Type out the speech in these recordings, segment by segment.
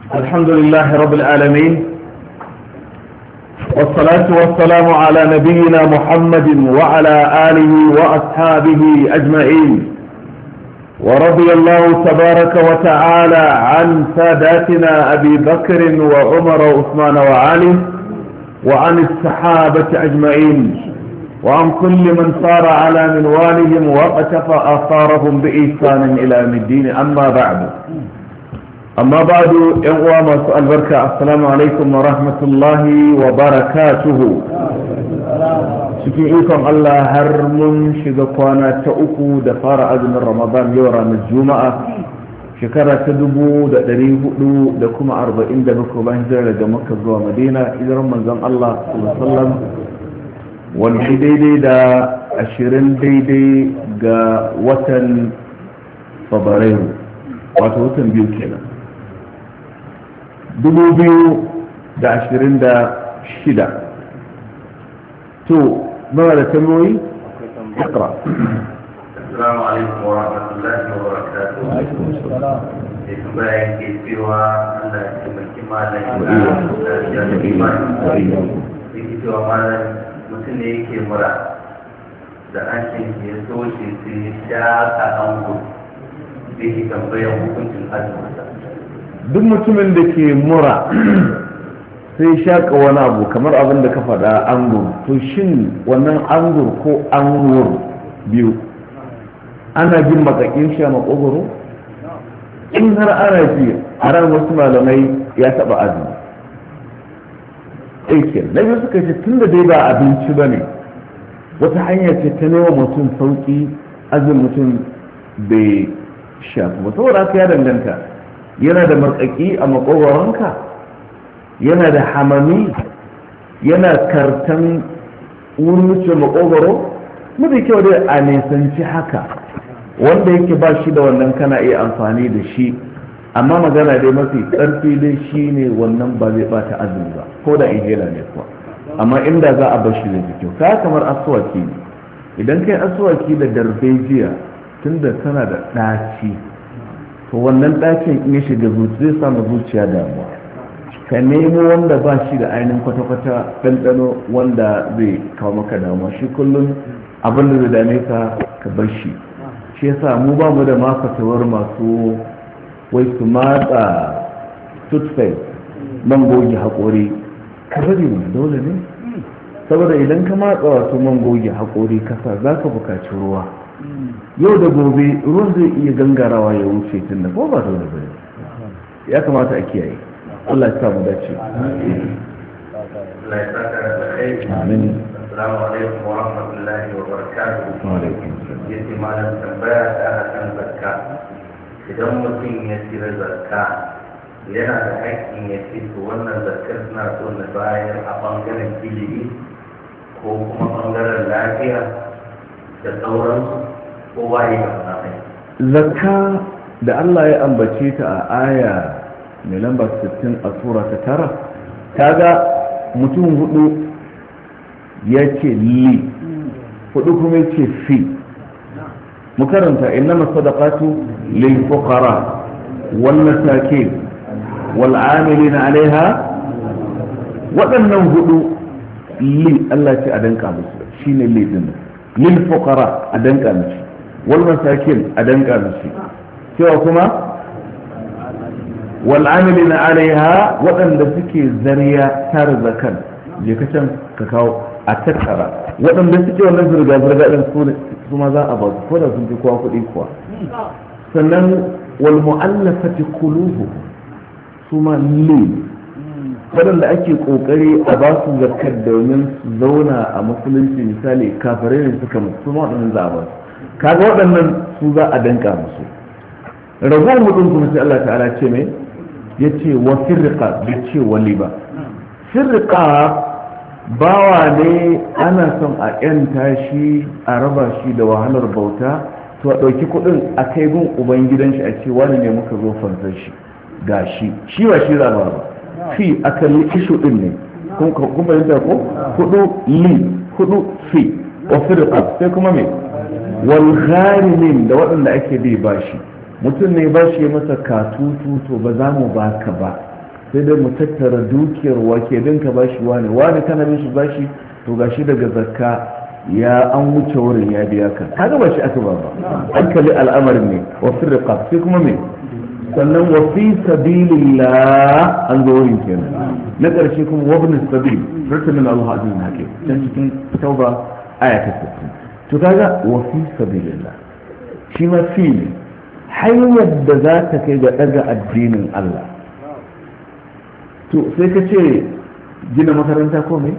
الحمد لله رب العالمين، والصلاة والسلام على نبينا محمد وعلى آله وأصحابه أجمعين. ورضي الله تبارك وتعالى عن ساداتنا أبي بكر وعمر وعثمان وعلي وعن الصحابة أجمعين وعن كل من صار على منوالهم وقتفى آثارهم بإحسان إلى يوم الدين. أما بعد إخوة سؤال بركة، السلام عليكم ورحمة الله وبركاته. cikin ikon Allah har mun shiga kwana ta uku da fara azumin Ramadan yau ranar Juma'a shekara ta 1447 bayan hijira daga Makka zuwa Madina, hijiran manzon Allah sallallahu alaihi wasallam wanda daidai da 20 daidai ga watan Fabrairu, wato watan biyu kenan 2026. to muna da tambayoyi اقرا. السلام عليكم ورحمة الله وبركاته. وعليكم السلام. bayan ke cewa Allah ya taimaki malam da imani yake cewa malam mutum ne yake mura da hancin ya soce sai ya sha ango da yake tambayar hukuncin azuminsa. duk mutumin da ke mura sai shaƙa wani abu kamar abin da ka faɗa angur, to shin wannan angur ko angur biyu ana jin makakin shi a makogoro? in har ana ji a ran wasu malamai ya taɓa azumi aikin na biyu suka ce tun da dai ba abinci ba ne, wata hanya ce ta nema mutum sauƙi azumin mutum bai shafi ba. saboda haka ya danganta, yana da makaki a makogoronka, yana da hamami, yana kartan wurin wuce makogoro, mafi kyau dai a nisanci haka. wanda yake ba shi da wannan kana iya amfani da shi, amma magana dai mafi ƙarfi dai shi ne wannan ba zai bata azumi ba, ko da inhela ne kuwa. amma inda za a bar shi da kyau, ka kamar asuwaki ne. idan kai asuwaki da darbejiya tunda tana da ɗaci, to wannan ɗacin in ya shiga zuciya zai samu zuciya damuwa. ka nemo wanda ba shi da ainihin kwata-kwata ɗanɗano wanda zai kawo maka damuwa, shi kullum abin da zai dame ka ka bar shi. shi yasa mu ba mu da mafatawar masu wai su matsa toothpaste man goge haƙori, ka bari ne dole ne, saboda idan ka matsa wasu man goge haƙori kasa za ka buƙaci ruwa. yau da gobe ruwan zai iya gangarawa ya wuce tun da ko ba dole ba, ya kamata a kiyaye. Allah ya samu dace. Amin. Assalamu alaikum wa rahmatullahi wa barakatuh. Wa alaikum assalam. Yace malam tambaya ta akan zakka. Idan mutum ya cire zakka yana da haƙƙin ya ce to wannan zakkar suna so na bayar a bangaren ilimi ko kuma bangaren lafiya da sauransu, ko waye ga wannan. Zakka da Allah ya ambace ta a aya mai lamba 60 a sura ta 9, kaga mutum hudu ya ce li, hudu kuma ya ce fi. mu karanta innama sadaqatu lil fuqara wal masakin wal amilina alaiha. waɗannan hudu li Allah ce a danka musu, shine li din. lil fuqara a danka musu, wal masakin a danka musu, cewa kuma wal'amilina alaiha waɗanda suke zariya tare zakan, je ka can ka kawo a tattara. waɗanda suke wannan zirga-zirga ɗin su ma za a ba su, ko da sun fi kowa kuɗi kuwa. sannan wal mu'allafati qulubu su ma li, waɗanda ake ƙoƙari a ba su zakar domin su zauna a musulunci, misali kafirai ne suka musu, su ma waɗannan za a ba su. kaga waɗannan su za a danka musu. ragowar mutum kuma sai Allah ta'ala ce mai ya ce wa firriqa bai ce wali ba. firriqa bawa ne ana son a yanta shi, a raba shi da wahalar bauta, to a ɗauki kuɗin a kai gun ubangidan shi a ce wani ne muka zo fansar shi ga shi ba shi zaba ba. fi akalli ishu ɗin ne, kun fahimta ko? hudu li, hudu fi, wa firriqa sai kuma mai wal gharimin da waɗanda ake bi bashi. mutum ne ba shi masa katutu, to ba za mu baka ba sai dai mu tattara dukiyar wake din ka bashi wani kana bin shi bashi to gashi daga zakka ya an wuce wurin ya biya ka kaga ba shi aka ba an kalli al'amarin ne wa firqa sai kuma me sannan wa fi sabilillah an zo wurin kenan na ƙarshe kuma wabin sabil rutamin Allah azizun hakim can cikin tauba aya ta 60 to kaga wa fi sabilillah shi ma fi ne hanyar da za ta kai ga daga addinin Allah to sai ka ce gina makaranta ko me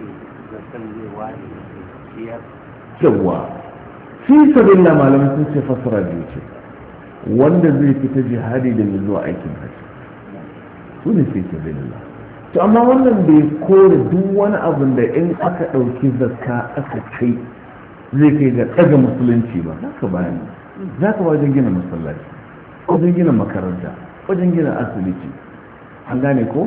yawa fi sabilillah malamai sun ce fasara biyu ce wanda zai fita jihadi da mai zuwa aikin haji su ne fi sabilillah to amma wannan bai kore duk wani abin da in aka ɗauki zakka aka kai zai kai ga ɗaga musulunci ba za ka bayani za ka wajen gina masallaci wajen gina makaranta wajen gina asibiti an gane ko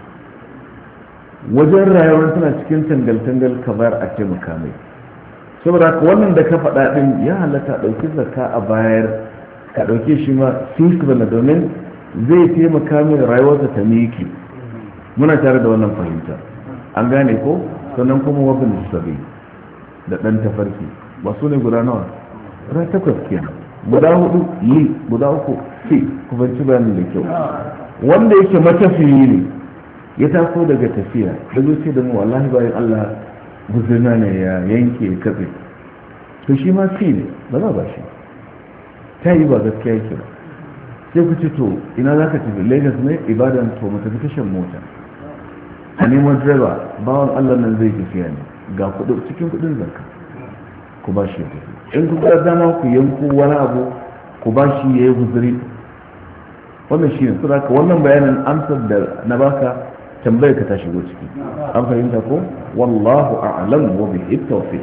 wajen rayuwar tana cikin tangal-tangal ka bayar a taimaka mai saboda ka wannan da ka faɗa ɗin ya halatta ɗauki zakka a bayar ka ɗauke shi ma fiskala domin zai taimaka mai rayuwarsa ta miki muna tare da wannan fahimta an gane ko sannan kuma wabin sabi da ɗan tafarki ba su ne guda nawa guda 8 kenan guda 4 yi guda 3 fi ku banci bayanin da kyau wanda yake matafiyi ne ya taso daga tafiya da zuci da mu wallahi bayan Allah guzurna ne ya yanke katse to shi ma fi ne ba za ba shi ta yi ba gaskiya yake ba sai ku ce to ina za ka tafi lagos ne ibadan to mu tafi tashan mota a neman direba bawan Allah nan zai tafiya ne ga kudu cikin kudin zakka ku ba shi ya tafi in ku ga dama ku yanku wani abu ku ba shi ya yi guzuri wannan shi ne saboda wannan bayanin amsar da na baka tambayar ka ta shigo ciki an fahimta ko wallahu a'lam wa bihi tawfiq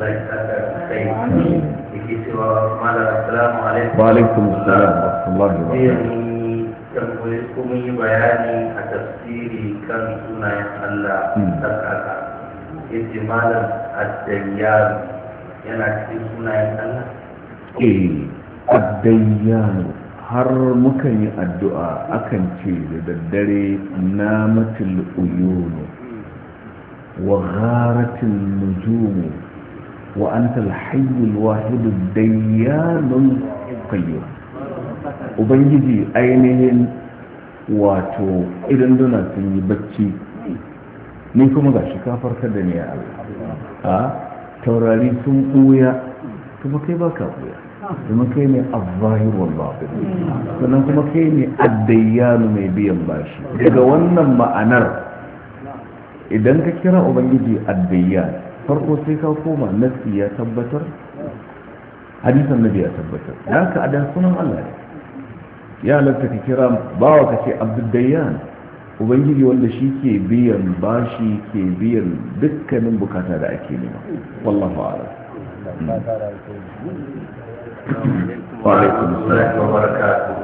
wa alaikum assalam wa rahmatullahi wa barakatuh kuma yi bayani a tafsiri kan sunayen Allah tsakaka yace malam ad-dayyan yana cikin sunayen Allah ad-dayyan har mukan yi addu'a akan ce da daddare na matil uyunu wa gharatin nujumu wa anta al-hayyul wahidud dayyanul qayyum ubangiji ainihin wato idan duna sun yi bacci ni kuma gashi ka farkar da ni ya Allah a taurari sun buya kuma kai baka buya kuma kai ne al-zahir wal batin sannan kuma kai ne ad-dayyan mai biyan bashi daga wannan ma'anar idan ka kira ubangiji ad-dayyan farko sai ka koma nasi ya tabbatar hadisan nabi ya tabbatar haka adan sunan Allah ne ya halatta ka kira bawa ka ce abdul-dayyan ubangiji wanda shi ke biyan bashi ke biyan dukkanin bukata da ake nema wallahu a'lam Wa'alaikun salam wa barakatuh.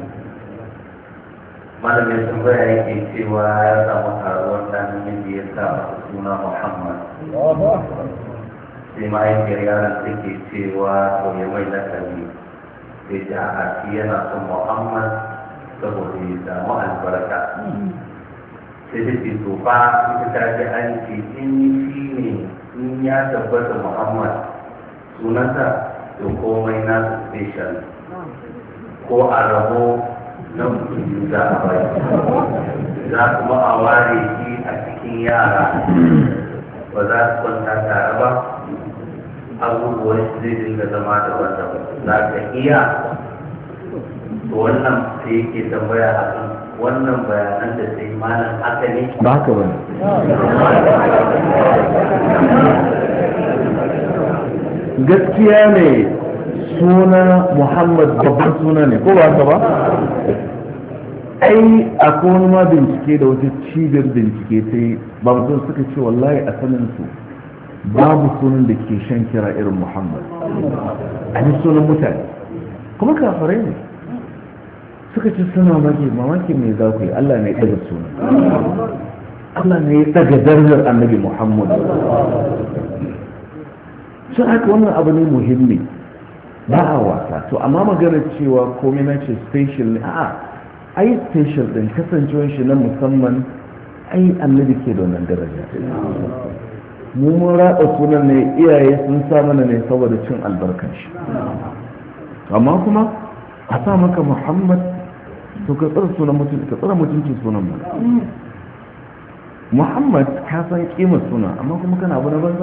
Malamin tambaya yake cewa ya samu karuwar ɗan namiji ya sa masa suna Muhammad. Sai mahaifiyar yaron take cewa to ya mai lakabi. Sai ta a shi yana son Muhammad saboda ya samu albarka. Sai ta ce to fa ita ta ji an ce in shi ne in ya tabbata Muhammad sunansa to komai na special ko a rabo na mutum za a bai za kuma a ware shi a cikin yara ba za su kwanta tare ba abubuwan shi zai dinga zama da wanda za ka iya to wannan sai yake tambaya a kan wannan bayanan da sai malam haka ne ba haka ba gaskiya ne suna Muhammad babban suna ne ko ba haka ba ai akwai wani ma bincike da wata cibiyar bincike ta yi ba mutum suka ce wallahi a sanin su babu sunan da ke shan kira irin Muhammad a yi sunan mutane kuma kafirai ne suka ce suna mamaki mai za ku yi Allah ne ya ɗaga suna Allah ne ya ɗaga darajar annabi Muhammad sun haka wannan abu ne muhimmi ba a wasa to amma maganar cewa komai na ce special ne a ai special din kasancewar shi na musamman, ai annabi ke da wannan daraja. Mu mun raɗa sunan ne iyaye sun sa mana ne saboda cin albarkar shi, amma kuma a sa maka Muhammad to ka tsara sunan mutum, ka tsara mutuncin sunan mu. Muhammad ka san kimar suna, amma kuma kana abu na banza,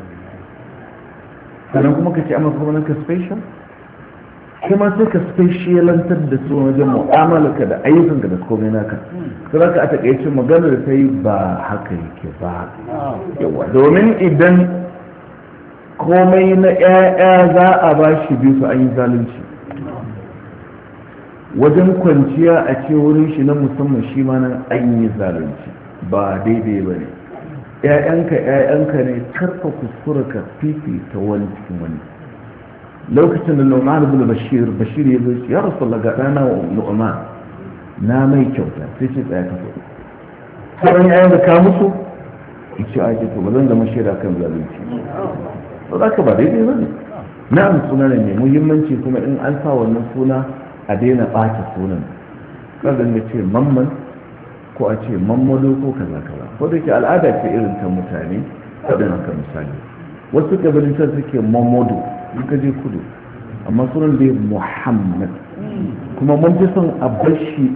sannan kuma ka ce amma kuma ka special, kuma sai ka specialantar da su wajen mu'amalarka da ayyukanka da komai naka. Sai ka a takaice magana da ta yi ba haka yake ba. Yawa domin idan komai na 'ya'ya za a ba shi biyu su an yi zalunci. Wajen kwanciya a ce wurin shi na musamman shi ma nan an yi zalunci, ba daidai ba ne. 'ya'yanka ne karfa kuskura ka fifita wani cikin wani. Lokacin da Nu'man ibn Bashir ya zo ya Rasulullah ga dana Nu'man na mai kyauta, sai ce tsaya ka so sauran yayin da ka musu yace ake to ba zan zama shaida kan zalunci ba, za ka ba daidai ba ne. Na'am suna ne mai muhimmanci, kuma in an sa wannan suna a daina ɓata sunan, kada ne ce mamman ko a ce mammado ko kaza kaza, ko da ke al'ada ce irin ta mutane. Kadin haka misali wasu kabilun can suke mammado in ka je kudu, amma sunan da Muhammad, kuma mun fi son a bashi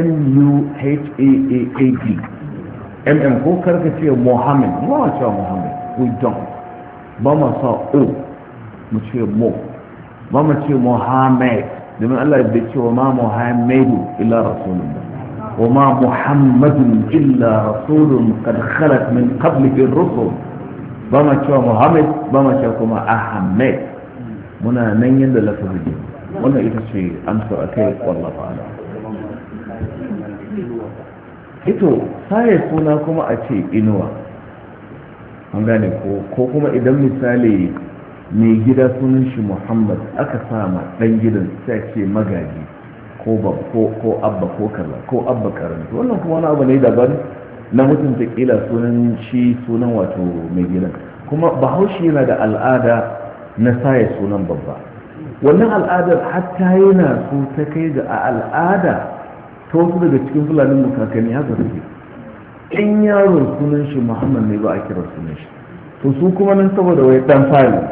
M-U-H-A-A-A-D ko karka ce Muhammad, ba ma cewa Muhammad, we don't, ba ma sa O mu ce Mo, ba ma ce Muhammad, domin Allah ya ce wa ma Muhammadu illa rasulun, wa ma Muhammadun illa rasulun qad khalat min qablihi ar-rusul, ba ma cewa Muhammad, ba ma cewa kuma Ahmed. Muna nan yadda lafazi, wannan ita ce amsa a kai wallafa ala. Ito saye suna kuma a ce inuwa, an gane ko kuma idan misali mai gida sunan shi Muhammad aka sama dan gidan sai ce magaji ko abba ko kaza ko abba karanta, wannan kuma wani abu ne daban na mutunta kila sunan shi sunan wato mai gidan. Kuma bahaushe yana da al'ada na saye sunan babba, wannan al'adar hatta yana so ta kai ga a al'ada ta wasu daga cikin fulanin makakanni haka suke, in yaro sunan shi Muhammad ne ba a kira sunan shi, to su kuma nan saboda wai dan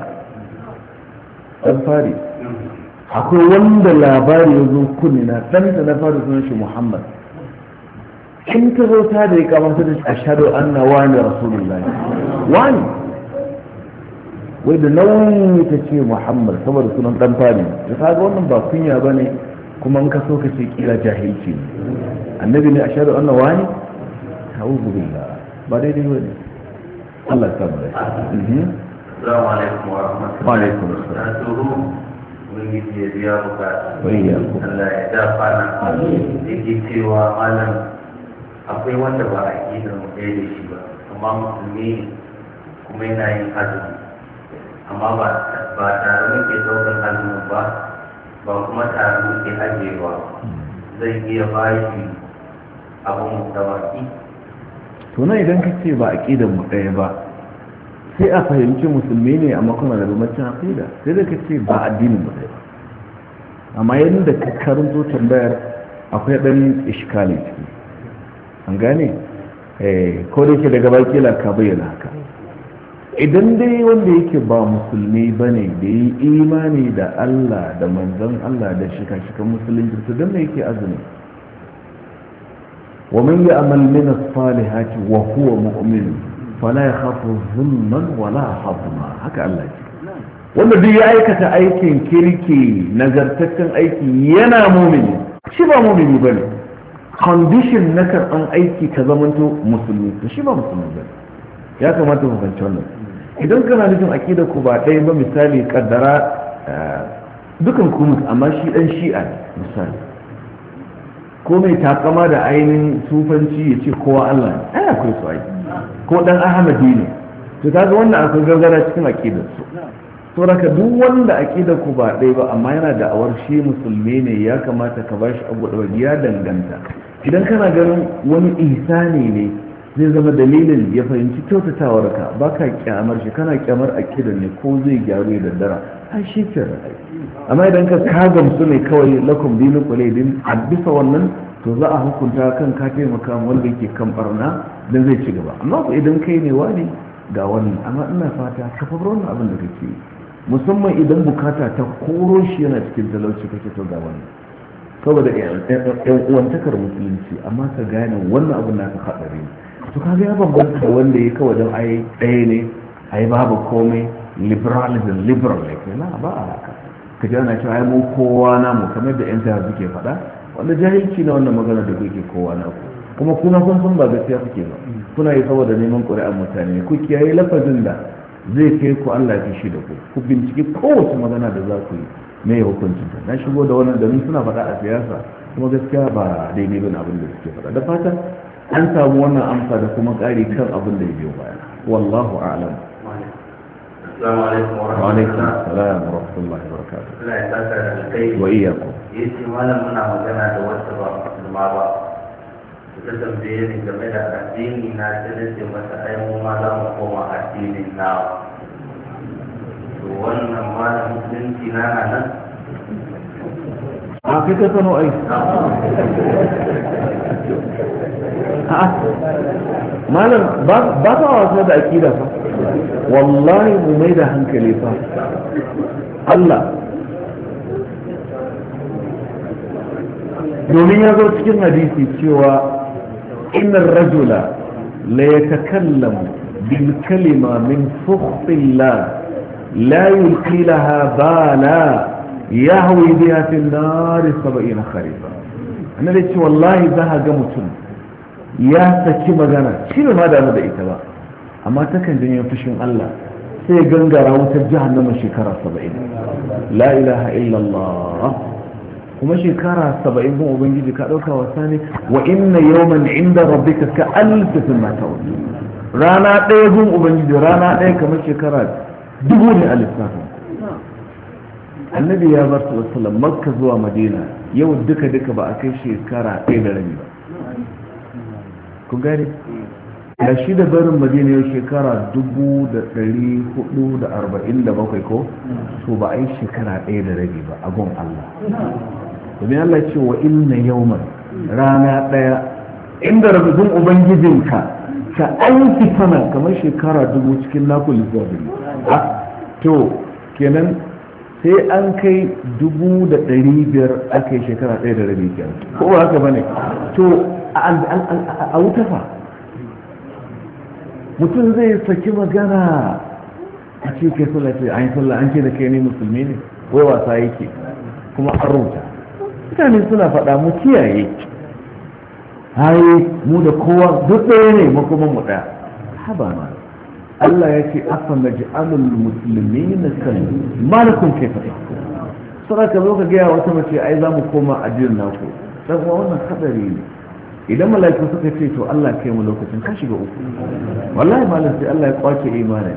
fari akwai wanda labari ya zo kunni na ɗanta na fari sunan shi Muhammad, in ta zo ta da ya kamata da ashhadu anna wani rasulullahi wani wai da nauyi ta ce Muhammad saboda sunan dan fari, da kaga wannan ba kunya bane, kuma in ka so ka ce kila jahilci ne. Annabi ne ashhadu anna wani, ta'udhu billah, ba daidai bane. Allah ya samu rai. Assalamu alaikum wa rahmatullahi. Wa alaikum assalam. Mun yi biya bukata. Allah ya dafa na. Yake cewa malam akwai wanda ba a ƙidar mu ɗaya da shi ba, amma musulmi ne kuma yana yin azumi, amma ba tare muke ɗaukar azumin ba kuma tare muke ajiyewa, zai iya ba shi abin mutawaki. To na idan ka ce ba a ƙidar mu ɗaya ba, sai a fahimci musulmi ne amma kuma da bambancin aqida, sai da ka ce ba addinin mu ɗaya ba. Amma yadda ka karanto tambayar akwai ɗan iskali ciki, an gane ko da yake daga baki la ka bayyana haka. Idan dai wanda yake ba musulmi bane da yi imani da Allah da manzon Allah da shika-shikan musulunci, to dan me yake azumi? wa man ya'mal min as-salihati wa huwa mu'min fala yakhafu zulman wala hazma, haka Allah ce. Wanda duk ya aikata aikin kirki nagartaccen aiki yana mumini, shi ba mumini bane, condition na karɓan aiki ka zamanto musulmi, to shi ba musulmi bane. Ya kamata mu fahimci wannan. Idan kana nufin aqidar ku ba ɗaya ba, misali kaddara dukan ku amma shi dan shi'a misali, ko mai takama da ainihin sufanci ya ce kowa Allah ne, ai akwai su aiki, ko dan ahmadi ne, to kaga wannan akwai gargara cikin aqidar su. saboda duk wanda aqidar ku ba ɗaya ba amma yana da awar shi musulmi ne, ya kamata ka bashi abu da ya danganta. Idan kana ganin wani ihsani ne zai zama dalilin ya fahimci kyautatawar ka, baka kyamar shi, kana kyamar aqidar ne ko zai gyaru da dara, ai shi ke ra'ayi. Amma idan ka gamsu ne kawai lakum dinukum waliyadin, a bisa wannan to za a hukunta kan ka taimaka wanda yake kan barna dan zai ci gaba. Amma ko idan kai ne wani ga wannan, amma ina fata ka fa wannan abin da kake yi, musamman idan bukata ta koro shi yana cikin talauci kake to ga wannan, saboda yan uwantakar musulunci, amma ka gane wannan abin na ka hadari to kaga ya bambanta da wanda ya kawai don ai ɗaya ne ai babu komai liberalism liberal ne na ba a haka ka ji ana cewa ai mu kowa namu kamar da yan siyasa suke faɗa, wanda jahilci na wannan magana da kuke kowa na ku, kuma kuna san ba gaskiya kuke ba, kuna yi saboda neman ƙuri'an mutane, ku kiyaye lafazin da zai kai ku Allah ya shi da ku bincike kowace magana da za ku yi me hukuncin ta. Na shigo da wannan domin suna faɗa a siyasa kuma gaskiya ba daidai bane abin da suke faɗa. Da fata an samu wannan amsa da kuma ƙari kan abin da ya biyo baya. Wallahu a'lam. Assalamu alaikum wa assalam wa rahmatullahi wa barakatuh. Allah ya saka da kai. Wa iyyakum. Yace malam muna magana da wata ba musulma ba. Ta tambaye ni game da addini na, ta nace mata ai mu ma za mu koma addinin nawa. To wannan malam musulunci na nan? A kai ka sano ai. Malam ba ta wasa da akida fa. Wallahi mu mai da hankali fa. Allah domin ya zo cikin hadisi cewa innar rajula la yatakallamu bil kalima min sukhtillah la yulqi laha bala yahwi biha fi an-nar 70 kharifa. annabi ce wallahi za ga mutum ya saki magana shi ba ma damu da ita ba, amma takan janyo fushin Allah sai gangara wutar jahannama shekara 70. la ilaha illallah. kuma shekara 70 gun ubangiji ka dauka wasa ne. wa inna yawman inda rabbika ka alfi sunna ta'ud. rana ɗaya gun ubangiji rana ɗaya kamar shekara 1000 a lissafin. annabi ya bar su wasallam makka zuwa madina yau duka ba a kai shekara 1 da rabi ba. ku gane da shi da barin madina yau shekara 1447 ko so ba a yi shekara 1 da rabi ba a gun Allah. domin Allah ce wa inna yawman rana ɗaya inda rabin ubangijinka ka aiki sana kamar shekara 1000 cikin nakul zuwa to kenan sai an kai 1500 aka yi shekara 1 da rabi kenan ko ba haka bane. to a wuta fa mutum zai saki magana a ce kai sallah ce an yi sallah an ce da kai ne musulmi ne wai wasa yake kuma an rubuta. mutane suna faɗa mu kiyaye haye mu da kowa duk ɗaya ne makoman mu ɗaya. haba ma Allah ya ce afa naj'alul muslimina kan malakum kayfa sai ka zo ka ga wata mace ai za mu koma addinin naku dan kuma wannan hadari ne. idan mala'iku suka ce to Allah kai mu lokacin ka shiga uku wallahi malam sai Allah ya kwace imanin.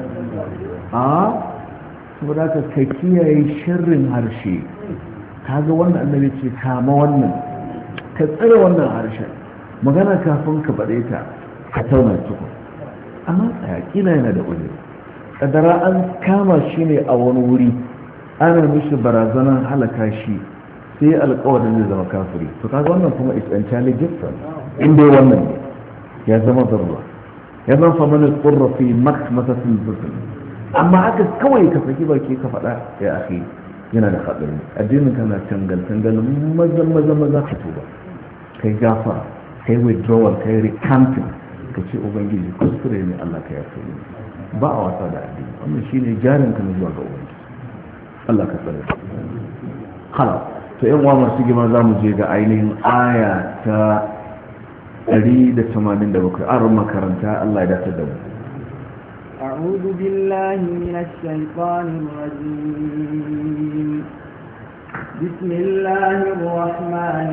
saboda ka kiyaye sharrin harshe. kaga wannan annabi ce kama wannan ka tsare wannan harshen magana kafin ka bade ta ka tauna tukun. amma tsaya kila yana da uzuri kadara an kama shi ne a wani wuri ana mishi barazanar halaka shi sai alƙawarin zai zama kafiri to kaga wannan kuma is entirely different. inda wannan ne ya zama zarra ya zama famanin tsurra fi maksamasasin zurfin. amma haka kawai ka saki baki ka faɗa ya akhi yana da haɗari. addinin kana tangal maza ka tuba kai gafa kai withdrawal kai recanting ka ce ubangiji kuskure ne Allah ka yafe ni. ba a wasa da addini wannan shine jarin ka zuwa ga ubangiji Allah ka tsare. khalas to yan uwa masu girma za mu je ga ainihin aya ta 187 an makaranta Allah ya dace da mu. أعوذ بالله من الشيطان الرجيم. بسم الله الرحمن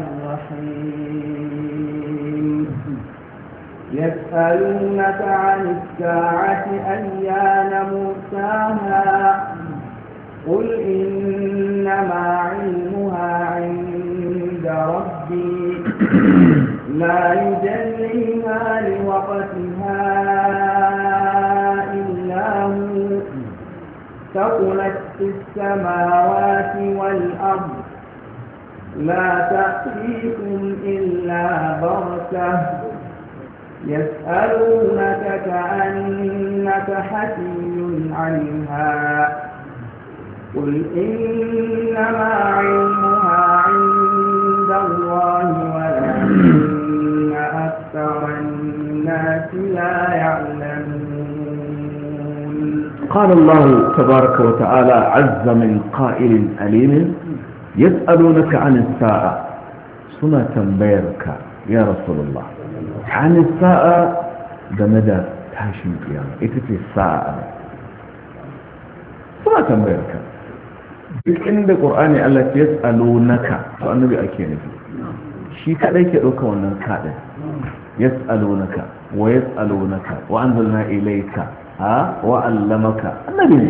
الرحيم. يسألونك عن الساعة أيان مرساها قل إنما علمها عند ربي لا يجليها لوقتها إلا هو ثقلت في السماوات والأرض لا تأتيكم إلا بغتة يسألونك كأنك حفي عنها قل إنما علمها عند الله ولكن أكثر الناس لا يعلمون. قال الله تبارك وتعالى عز من قائل أليم يسألونك عن الساعة سنة تنبيرك يا رسول الله عن الساعة بمدى تاشم القيامة إتتي الساعة سنة تنبيرك عند القرآن التي يسألونك فالنبي أكيني شيء كذلك يدوك وننكاد يسألونك ويسألونك وأنزلنا إليك وعلمك النبي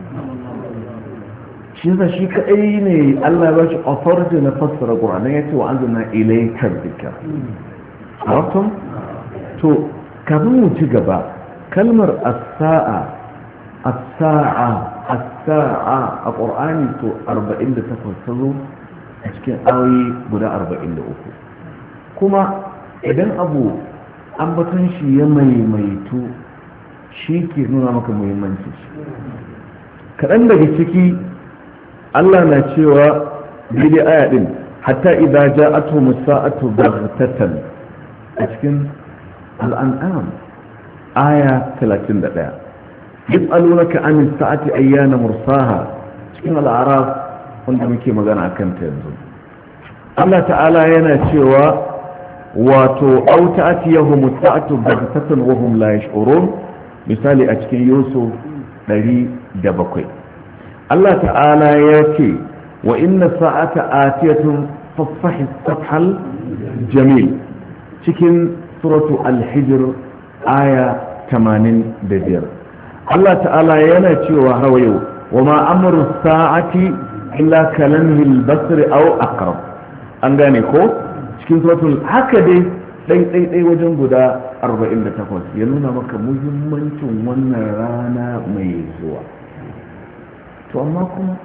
shi yasa shi kaɗai ne Allah ya bashi authority na fassara Qur'ani ya ce wa anzalna ilayka dhikra arabtum to kafin mu ci gaba kalmar as-sa'a as-sa'a as-sa'a a Qur'ani to 48 tazo a cikin ayoyi guda 43 kuma idan abu ambaton shi ya maimaitu shi ke nuna maka muhimmanci kaɗan daga ciki Allah na cewa daidai aya din hatta idza ja'atuhum as-sa'atu baghtatan a cikin al-an'am aya 31 yas'alunaka 'anil sa'ati ayyana mursaha cikin al-a'raf wanda muke magana akan ta yanzu Allah ta'ala yana cewa wato aw ta'tiyahum as-sa'atu baghtatan wa hum la yash'urun misali a cikin Yusuf 107 Allah ta'ala ya ce wa inna sa'ata atiyatun fasfahi safhal jamil cikin suratu al-hijr aya 85 Allah ta'ala yana cewa hawa yau wa ma amru sa'ati illa kalamhi al-basr aw aqrab an gane ko cikin suratul haka dai dai wajen guda 48 ya nuna maka muhimmancin wannan rana mai zuwa to amma kuma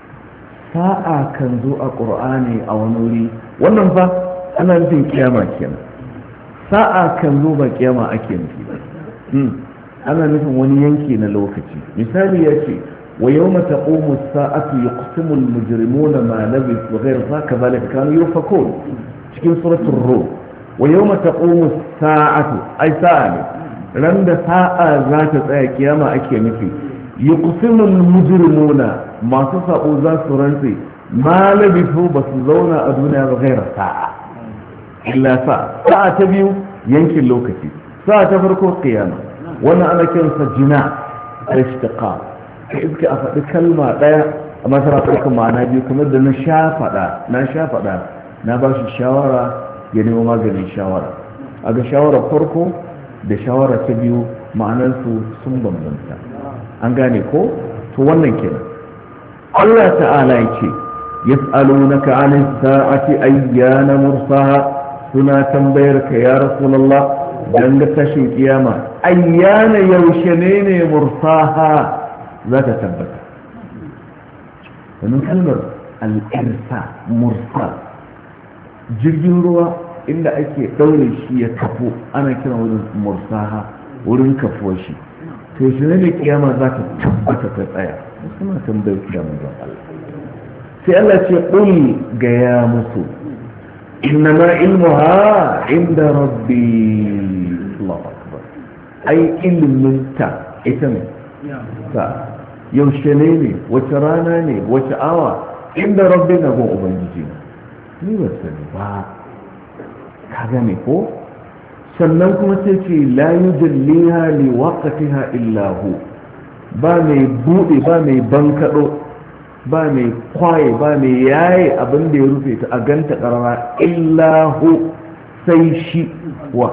sa'a kan zo a ƙur'ani a wani wuri wannan fa ana nufin kiyama kenan sa'a kan zo ba kiyama ake nufi ana nufin wani yanki na lokaci misali ya ce wa yau mata ƙomu sa'atu ya kusurmul mujrimuna ma labis wa gairu za ka zalika kanu yufakun cikin suratun ro wa yau mata ƙomu sa'atu ai sa'a ne ran da sa'a za ta tsaya kiyama ake nufi yuqsimul mujrimuna masu sabo za su rantse ma labifu ba su zauna a duniya ba gaira sa'a illa sa'a ta biyu yankin lokaci sa'a ta farko qiyama wannan ana kiransa jina ishtiqa ka iska a faɗi kalma ɗaya amma tana ɗaukar ma'ana biyu kamar da na sha faɗa na ba shi shawara ya nemo maganin shawara a ga shawarar farko da shawara ta biyu ma'anarsu sun bambanta an gane ko to wannan kenan Allah ta'ala yake yas'alunaka 'anis sa'ati ayyana mursaha suna tambayar ka ya rasulullah dan ga tashin kiyama ayyana yaushe ne mursaha za ta tabbata wannan kalmar al-irsa mursa jirgin ruwa inda ake daure shi ya kafo ana kiran wurin mursaha wurin kafo shi to shi ne kiyama za ta tabbata ta tsaya suna tambayar kiyama don Allah sai Allah ce qul ga ya musu innama ilmuha inda rabbi Allahu akbar ai ilmin ta ita ne ta yaushe ne wace rana ne wace awa inda rabbi na gon ubangiji ni ba sani ba ka gane ko sannan kuma sai ce la yujalliha li waqtiha illa hu ba mai bude ba mai bankado ba mai kwaye ba mai yaye abin da ya rufe ta a ganta karara illa hu sai shi wa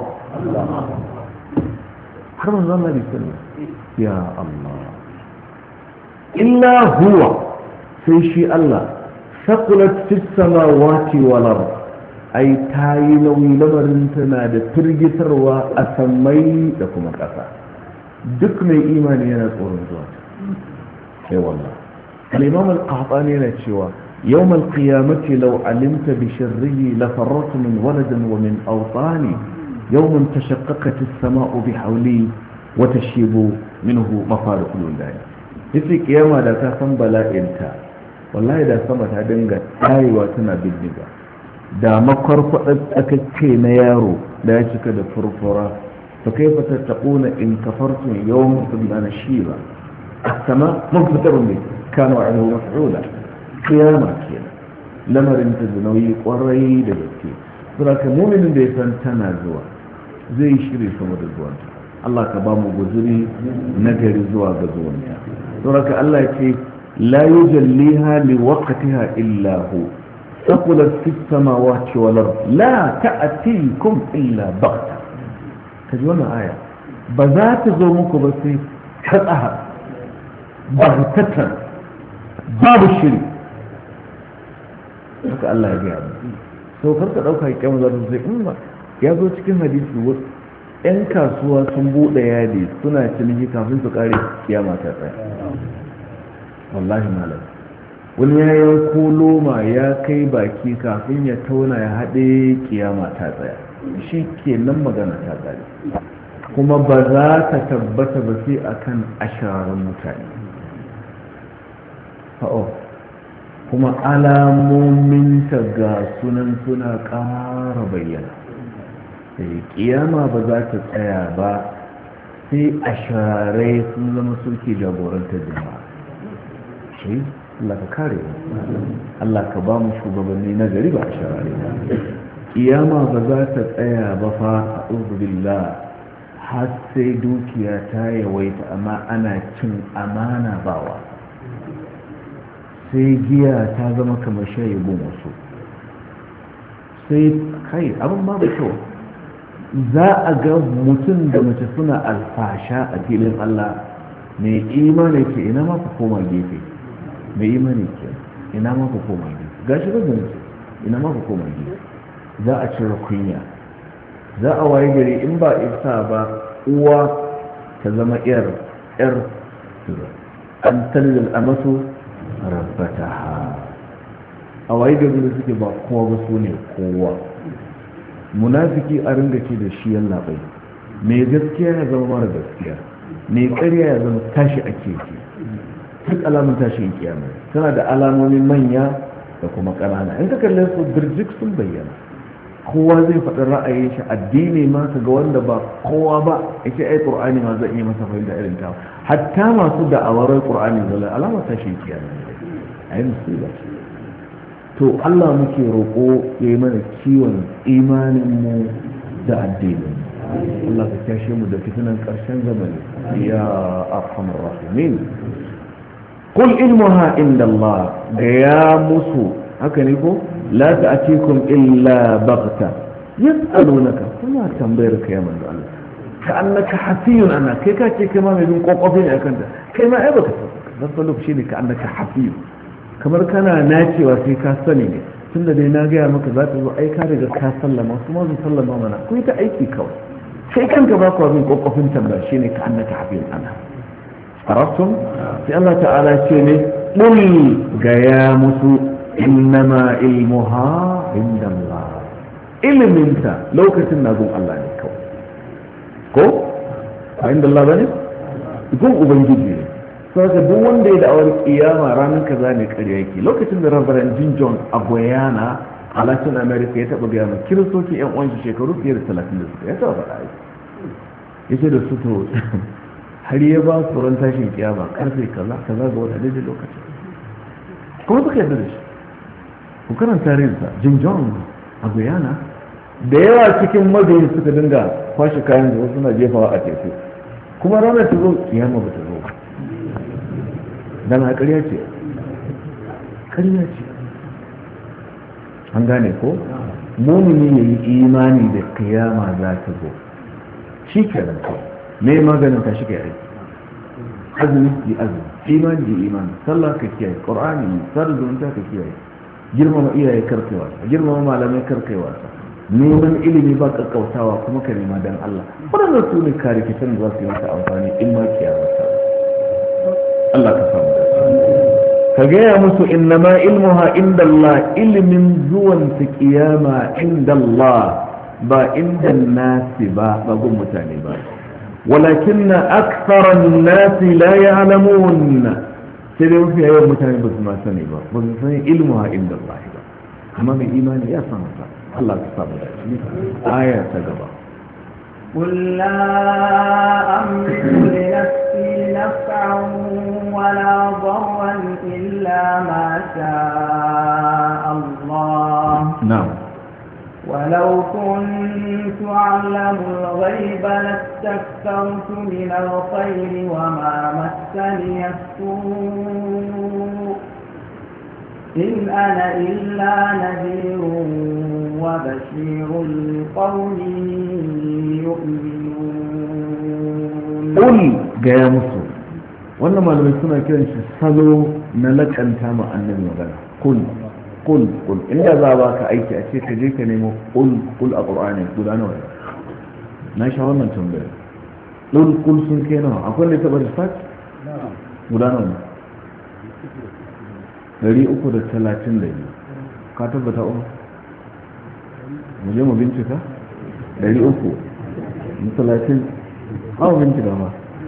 har manzon Allah sallallahu ya Allah illa huwa sai shi Allah saqulat fis samawati wal ard ai ta yi nauyi lamarin tana da firgitarwa a sammai da kuma ƙasa duk mai imani yana tsoron zuwa sai wallah al-imam al-qahtani yana cewa يوم القيامة لو علمت بشره لفررت من ولد ومن أوطاني يوم تشققت السماء بحولي وتشيب منه مفارق الولدان في قيامة دا تسمى بلائنتا والله دا سمى تدنغ تاي واتنا بالنغا دا مقرفة أكتين يارو لا يشك دا فرفرة فكيف تتقون إن كفرتم يوم تبنان الشيبة السماء مفتر به كانوا عنه مفعولا قيامة كينا لمر انتظنوي قرأي دلتي فلاك مؤمن دا يسان زوا زي شري سمد الزوان الله كبامو بزري نجري زوا بزوان فلاك الله يكي لا يجليها لوقتها إلا هو ثقلت في السماوات والأرض لا تأتيكم إلا بغتة كجوانا آية بذات زومك بسي حقها بغتة باب الشريك haka Allah ya gaya mu so karka dauka kyan zaru sai in ba ya zo cikin hadisi wasu ƴan kasuwa sun bude yadi suna ciniki kafin su kare kiyama ta tsaya wallahi malam wani ya yanko loma ya kai baki kafin ya tauna ya haɗe kiyama ta tsaya shi ke nan magana ta tsaya kuma ba za ta tabbata ba sai akan ashararin mutane kuma alamominta ga sunan suna ƙara bayyana sai kiyama ba za ta tsaya ba sai a share sun zama suke jagorantar jama'a shi Allah ka kare Allah ka ba mu shugabanni na gari ba a share kiyama ba za ta tsaya ba fa a'udhu billah har sai dukiya ta yawaita amma ana cin amana bawa sai giya ta zama kamar shayi gun wasu sai kai abin babu kyau za a ga mutum da mace suna alfasha a filin Allah mai imani ke ina ma ku koma gefe mai imani ke ina ma ku koma gefe gashi da zance ina ma ku koma gefe za a cire kunya za a waye gari in ba isa ba uwa ta zama yar an talil amatu rabbataha a waye gari da suke ba kowa ba su ne kowa munafiki a ringa ce da shi yalla bai mai gaskiya ya zama mara gaskiya mai ƙarya ya zama tashi ake ce duk alamun tashin kiyama tana da alamomin manya da kuma ƙanana in ka kalle su birjik sun bayyana kowa zai faɗi ra'ayin shi addini ma ka ga wanda ba kowa ba yake ai qur'ani ma zai iya masa fahimta irin ta hatta masu da'awar qur'ani zalla alamar tashin kiyama ai musiba to Allah muke roƙo ya yi mana kiwon imaninmu da addinin Allah ka kyashe mu da fitinan ƙarshen zamani ya arhamar rahimin kul ilmuha inda Allah da ya musu haka ne ko la ta'tikum illa baghta yas'alunaka kuma tambayar ka ya manzo Allah ka annaka hafiyun ana kai ka ce kai ma mai bin kokofi ne akan ta kai ma ai baka san dan lokaci ne ka annaka hafiyun kamar kana nacewa sai ka sani ne tun da dai na gaya maka za ta zo aika daga ka sallama su ma su sallama mana ku yi ta aiki kawai sai kanka ba ku abin kokofin tamba shi ne ka annaka hafin ana arabtum sai Allah ta'ala ce ne qul gaya musu innama ilmuha inda Allah iliminta lokacin na gun Allah ne kawai ko ba inda Allah bane gun ubangiji ne saka duk wanda ya da'awar kiyama ranar kaza ne ƙarya yake lokacin da Reverend Jim John a Guyana a Latin America ya taɓa gaya ma kiristoci yan uwan shekaru fiye da 30 da suka ya taɓa faɗa ya ce da su to har ya ba su ran tashin kiyama karfe kaza ga wata daidai lokaci kuma suka yarda da shi ku karanta tarihinsa Jim John a Guyana da yawa cikin mabiyin suka dinga kwashe kayan da suna jefawa a teku kuma ranar ta zo kiyama ba ta zo ba dan a ƙarya ce an gane ko mumini ya yi imani da kiyama za ta zo shi ke nan ko me maganin ta shi ke aiki azumi yi azumi imani yi imani sallah ka kiyaye qur'ani sallah zumunta ka kiyaye girmama iyaye karkaiwa girmama malamai karkaiwa neman ilimi ba kakkautawa kuma ka nema dan Allah waɗannan su ne karikitan da za su yi maka amfani in ma kiyama ta Allah ka samu ka ka gaya musu innama ilmuha inda Allah, ilimin zuwan ta kiyama inda Allah ba inda nasi ba gun mutane ba, walakin na aksaran nasi la ya'lamun, sai dai mafi yawan mutane ba su ma sani ba su sani ilmuha inda Allah ba, amma mai imani ya san haka. Allah ka samu da shi. Aya ta gaba. قل لا أملك لنفسي نفعا ولا ضرا إلا ما شاء الله. نعم. ولو كنت أعلم الغيب لاستكثرت من الخير وما مسني السوء إن أنا إلا نذير وبشير لقوم يؤمنون. قل جاء مصر وانا ما لم يكن كيران سلو نلك أنت مع النبي وغيره. قل إن ذا باك أيك أشيك جيك نمو قل القرآن قل أنا وغيره ناشا وانا تنبير قل سنكينا أقول لي تبري فات قل أنا وغيره 332 ka tabbata uku mu je mu bincika 330 hawa bincika ma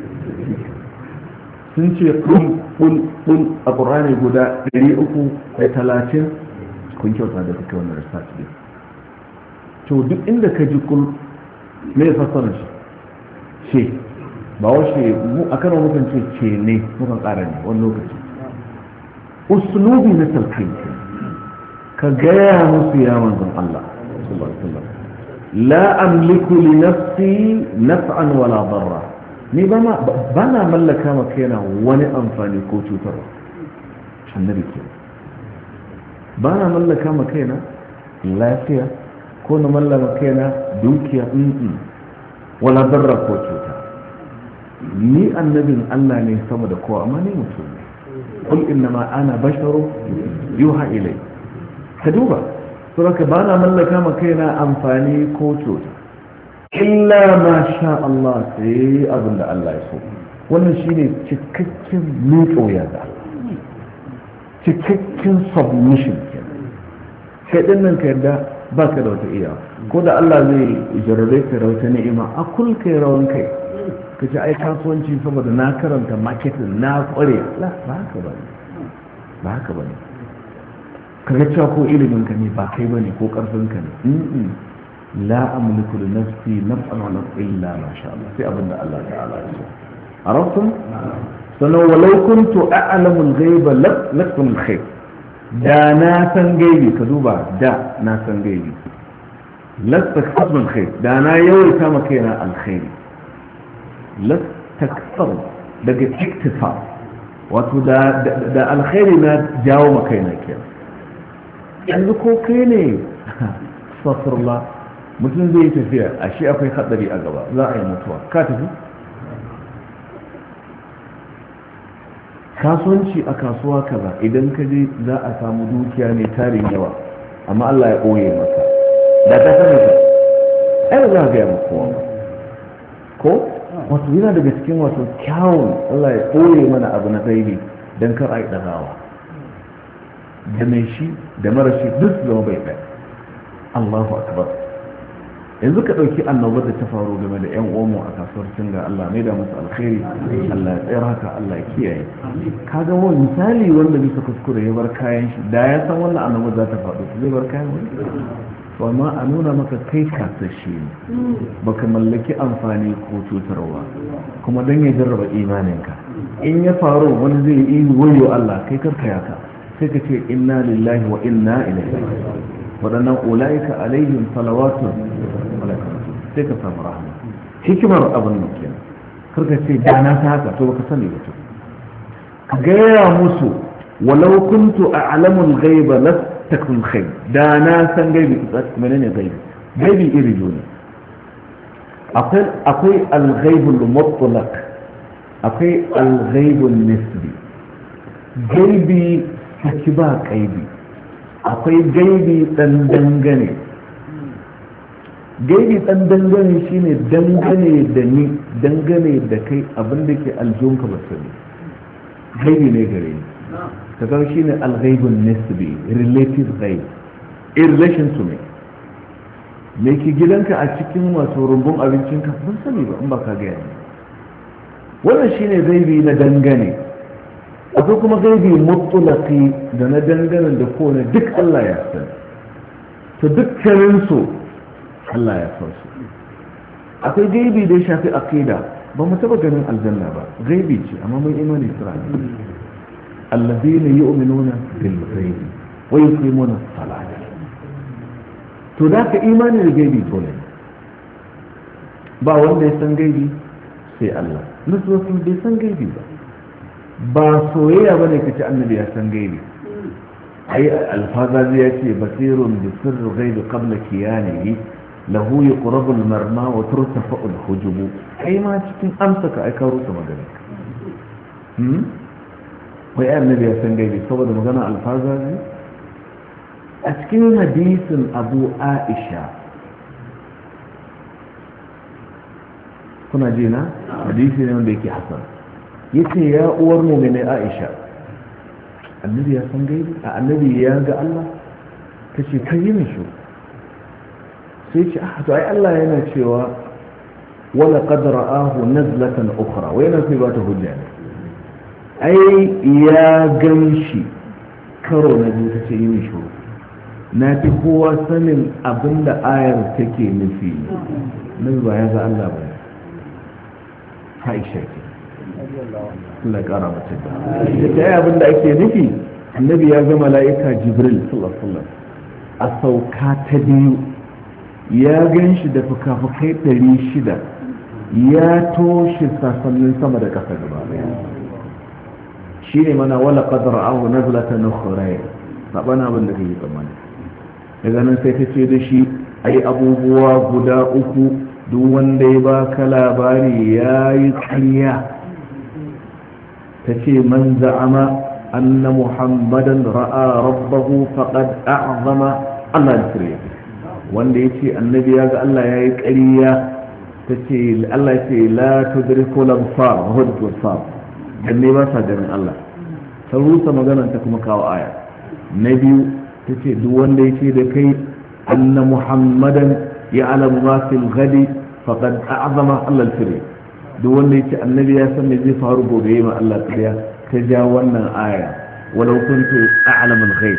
sun ce kul a ƙorani guda 330 kun kyauta da kuka wannan research ne. To duk inda ka ji kul me fassara shi ba washe mu a kanan mukan ce ne mukan ƙara ne wani lokaci uslubi na talqin ka gaya musu ya manzon Allah sallallahu alaihi wasallam la amliku li nafsi naf'an wala darra, ni ba na mallaka ma kaina wani amfani ko cutarwa. annabi ke ba na mallaka ma kaina lafiya ko na mallaka kaina dukiya wala darra ko cuta. ni annabin Allah ne sama da kowa amma ni mutum ne. قل إنما أنا بشر يوحى إلي. كدوبا سورك بانا ملكا مكينا أنفاني كوتوت إلا ما شاء الله سي أظن الله يسوع. wannan shine cikakken miƙoya da Allah, cikakken submission kenan. Kai din nan ka yarda baka da wata iya, ko da Allah zai jarrabe ka da wata ni'ima a kul kai rawan kai ka ce ai kasuwanci saboda na karanta marketing na kware, la ba haka ba ne ka ga cewa ko ilimin ka ne ba kai bane ko karfin ka ne. la amliku li nafsi naf'an wa illa ma sha Allah, sai abinda Allah ta'ala ya so. arabtum sanan walau kuntu a'lamu al-ghaiba lakum al-khair, da na san gaibi, ka duba da na san gaibi, lastakthar min khair, da na yawaita maka yana alkhairi. lastakthar daga iktisar, wato da alkhairi na jawo maka yana kenan. yanzu ko kai ne safirla mutum zai yi tafiya a shi akwai hadari a gaba, za a yi mutuwa, ka tafi kasuwanci a kasuwa kaza, idan ka je za a samu dukiya ne tarin yawa amma Allah ya ɓoye maka, da ta sani ka ai za a gaya maka kowa ko wato yana daga cikin wato kyawun Allah ya ɓoye mana abu na gaibi don kar a yi ɗagawa, da mai shi da mara shi duk zama bai ɗaya. Allahu akbar. yanzu ka ɗauki annobar da ta faru game da yan omo a kasuwar cinga, Allah mai da musu alkhairi, Allah ya tsayar haka, Allah ya kiyaye. Ka ga wani misali wanda bisa kuskure ya bar kayan shi, da ya san wannan annobar za ta faɗo zai bar kayan wani, to amma a nuna maka kai kasashe ne, baka mallaki amfani ko cutarwa, kuma don ya jarraba imaninka. in ya faru wani zai yi wayo Allah, kai karka yaka, sai ka ce inna lillahi wa inna ilaihi raji'un. waɗannan ulaika alaihim salawatun sai ka samu rahama. hikimar abin nan kenan, karka ce da na ta haka to baka sani ba. to ka gaya musu walau kuntu a'lamul ghaiba lastakun khair, da na san gaibi. menene gaibi? gaibi iri biyu ne. akwai al-ghaibul mutlaq, akwai al-ghaibul nisbi. gaibi saki ba kaibi, akwai gaibi dan dangane. gaibi dan dangane shine dangane da ni, dangane da kai, abin da ke aljunka ba sani, gaibi ne gare ni. ka ga shine al-ghaibun nisbi, relative ghaib, in relation to me. Me ke gidanka a cikin wato rumbun abincinka ban sani ba in ba ka gaya ne. Wannan shine gaibi na dangane. Akwai kuma gaibi mutlaqi da na dangane da kowane duk Allah ya san. To dukkaninsu Allah ya san su. Akwai gaibi da ya shafi aqida, ba mu taba ganin aljanna ba, gaibi ce amma mun imani Isra'ila. Alladhina yu'minuna bil ghaibi wa yuqimuna as-salata. To da ka imani da gaibi dole. Ba wanda ya san gaibi sai Allah. Nasu bai san gaibi ba soyayya bane kace annabi ya san gaibi. ai alfazazi ya ce basirun bi sirri ghaibi qabla kiyanihi lahu yuqrabu al-marma wa turtafa'u al-hujubu. kai ma cikin amsa ka aika rusa magana wai annabi ya san gaibi saboda magana alfazazi a cikin hadisin Abu Aisha, kuna ji na hadisi ne wanda yake hasan, yace ya uwar mu'mini Aisha, annabi ya san gaibi, a annabi ya ga Allah, tace kai yi mishi sai ce to ai Allah yana cewa wala qad ra'ahu nazlatan ukhra, wai yana sai ba ta hujja ne, ai ya ganshi karo na biyu, tace yi mishi na fi kowa sanin abinda ayar take nufi, nabi ba ya ga Allah ba. Aisha ke Allah ya kara mace da ta yi abinda ake nufi, annabi ya ga mala'ika Jibril sallallahu alaihi wasallam a sauka ta biyu, ya gan shi da fuka-fukai 600, ya toshe sassanin sama da ƙasa gaba daya. Shi ne mana wala qadar ahu nazlatan ukhra, sabana abin da kake tsammani. Daga nan sai ta ce da shi ai abubuwa guda uku duk wanda ya baka labari ya yi ƙarya. ta ce man za'ama anna muhammadan ra'a rabbahu faqad a'zama Allah ya wanda ya ce annabi ya ga Allah ya yi ƙarya. ta ce Allah ya ce la tudriku al-absar wa huwa al-absar, dan ne ba sa ganin Allah. ta rusa maganar ta kuma kawo aya na biyu, ta ce duk wanda ya ce da kai anna muhammadan ya'lamu ma fil ghadi faqad a'zama Allah al-firin, duk wanda ya ce annabi ya san me zai faru gobe yayi ma Allah ƙarya. ta ja wannan aya walau kuntu a'lamu al-ghaib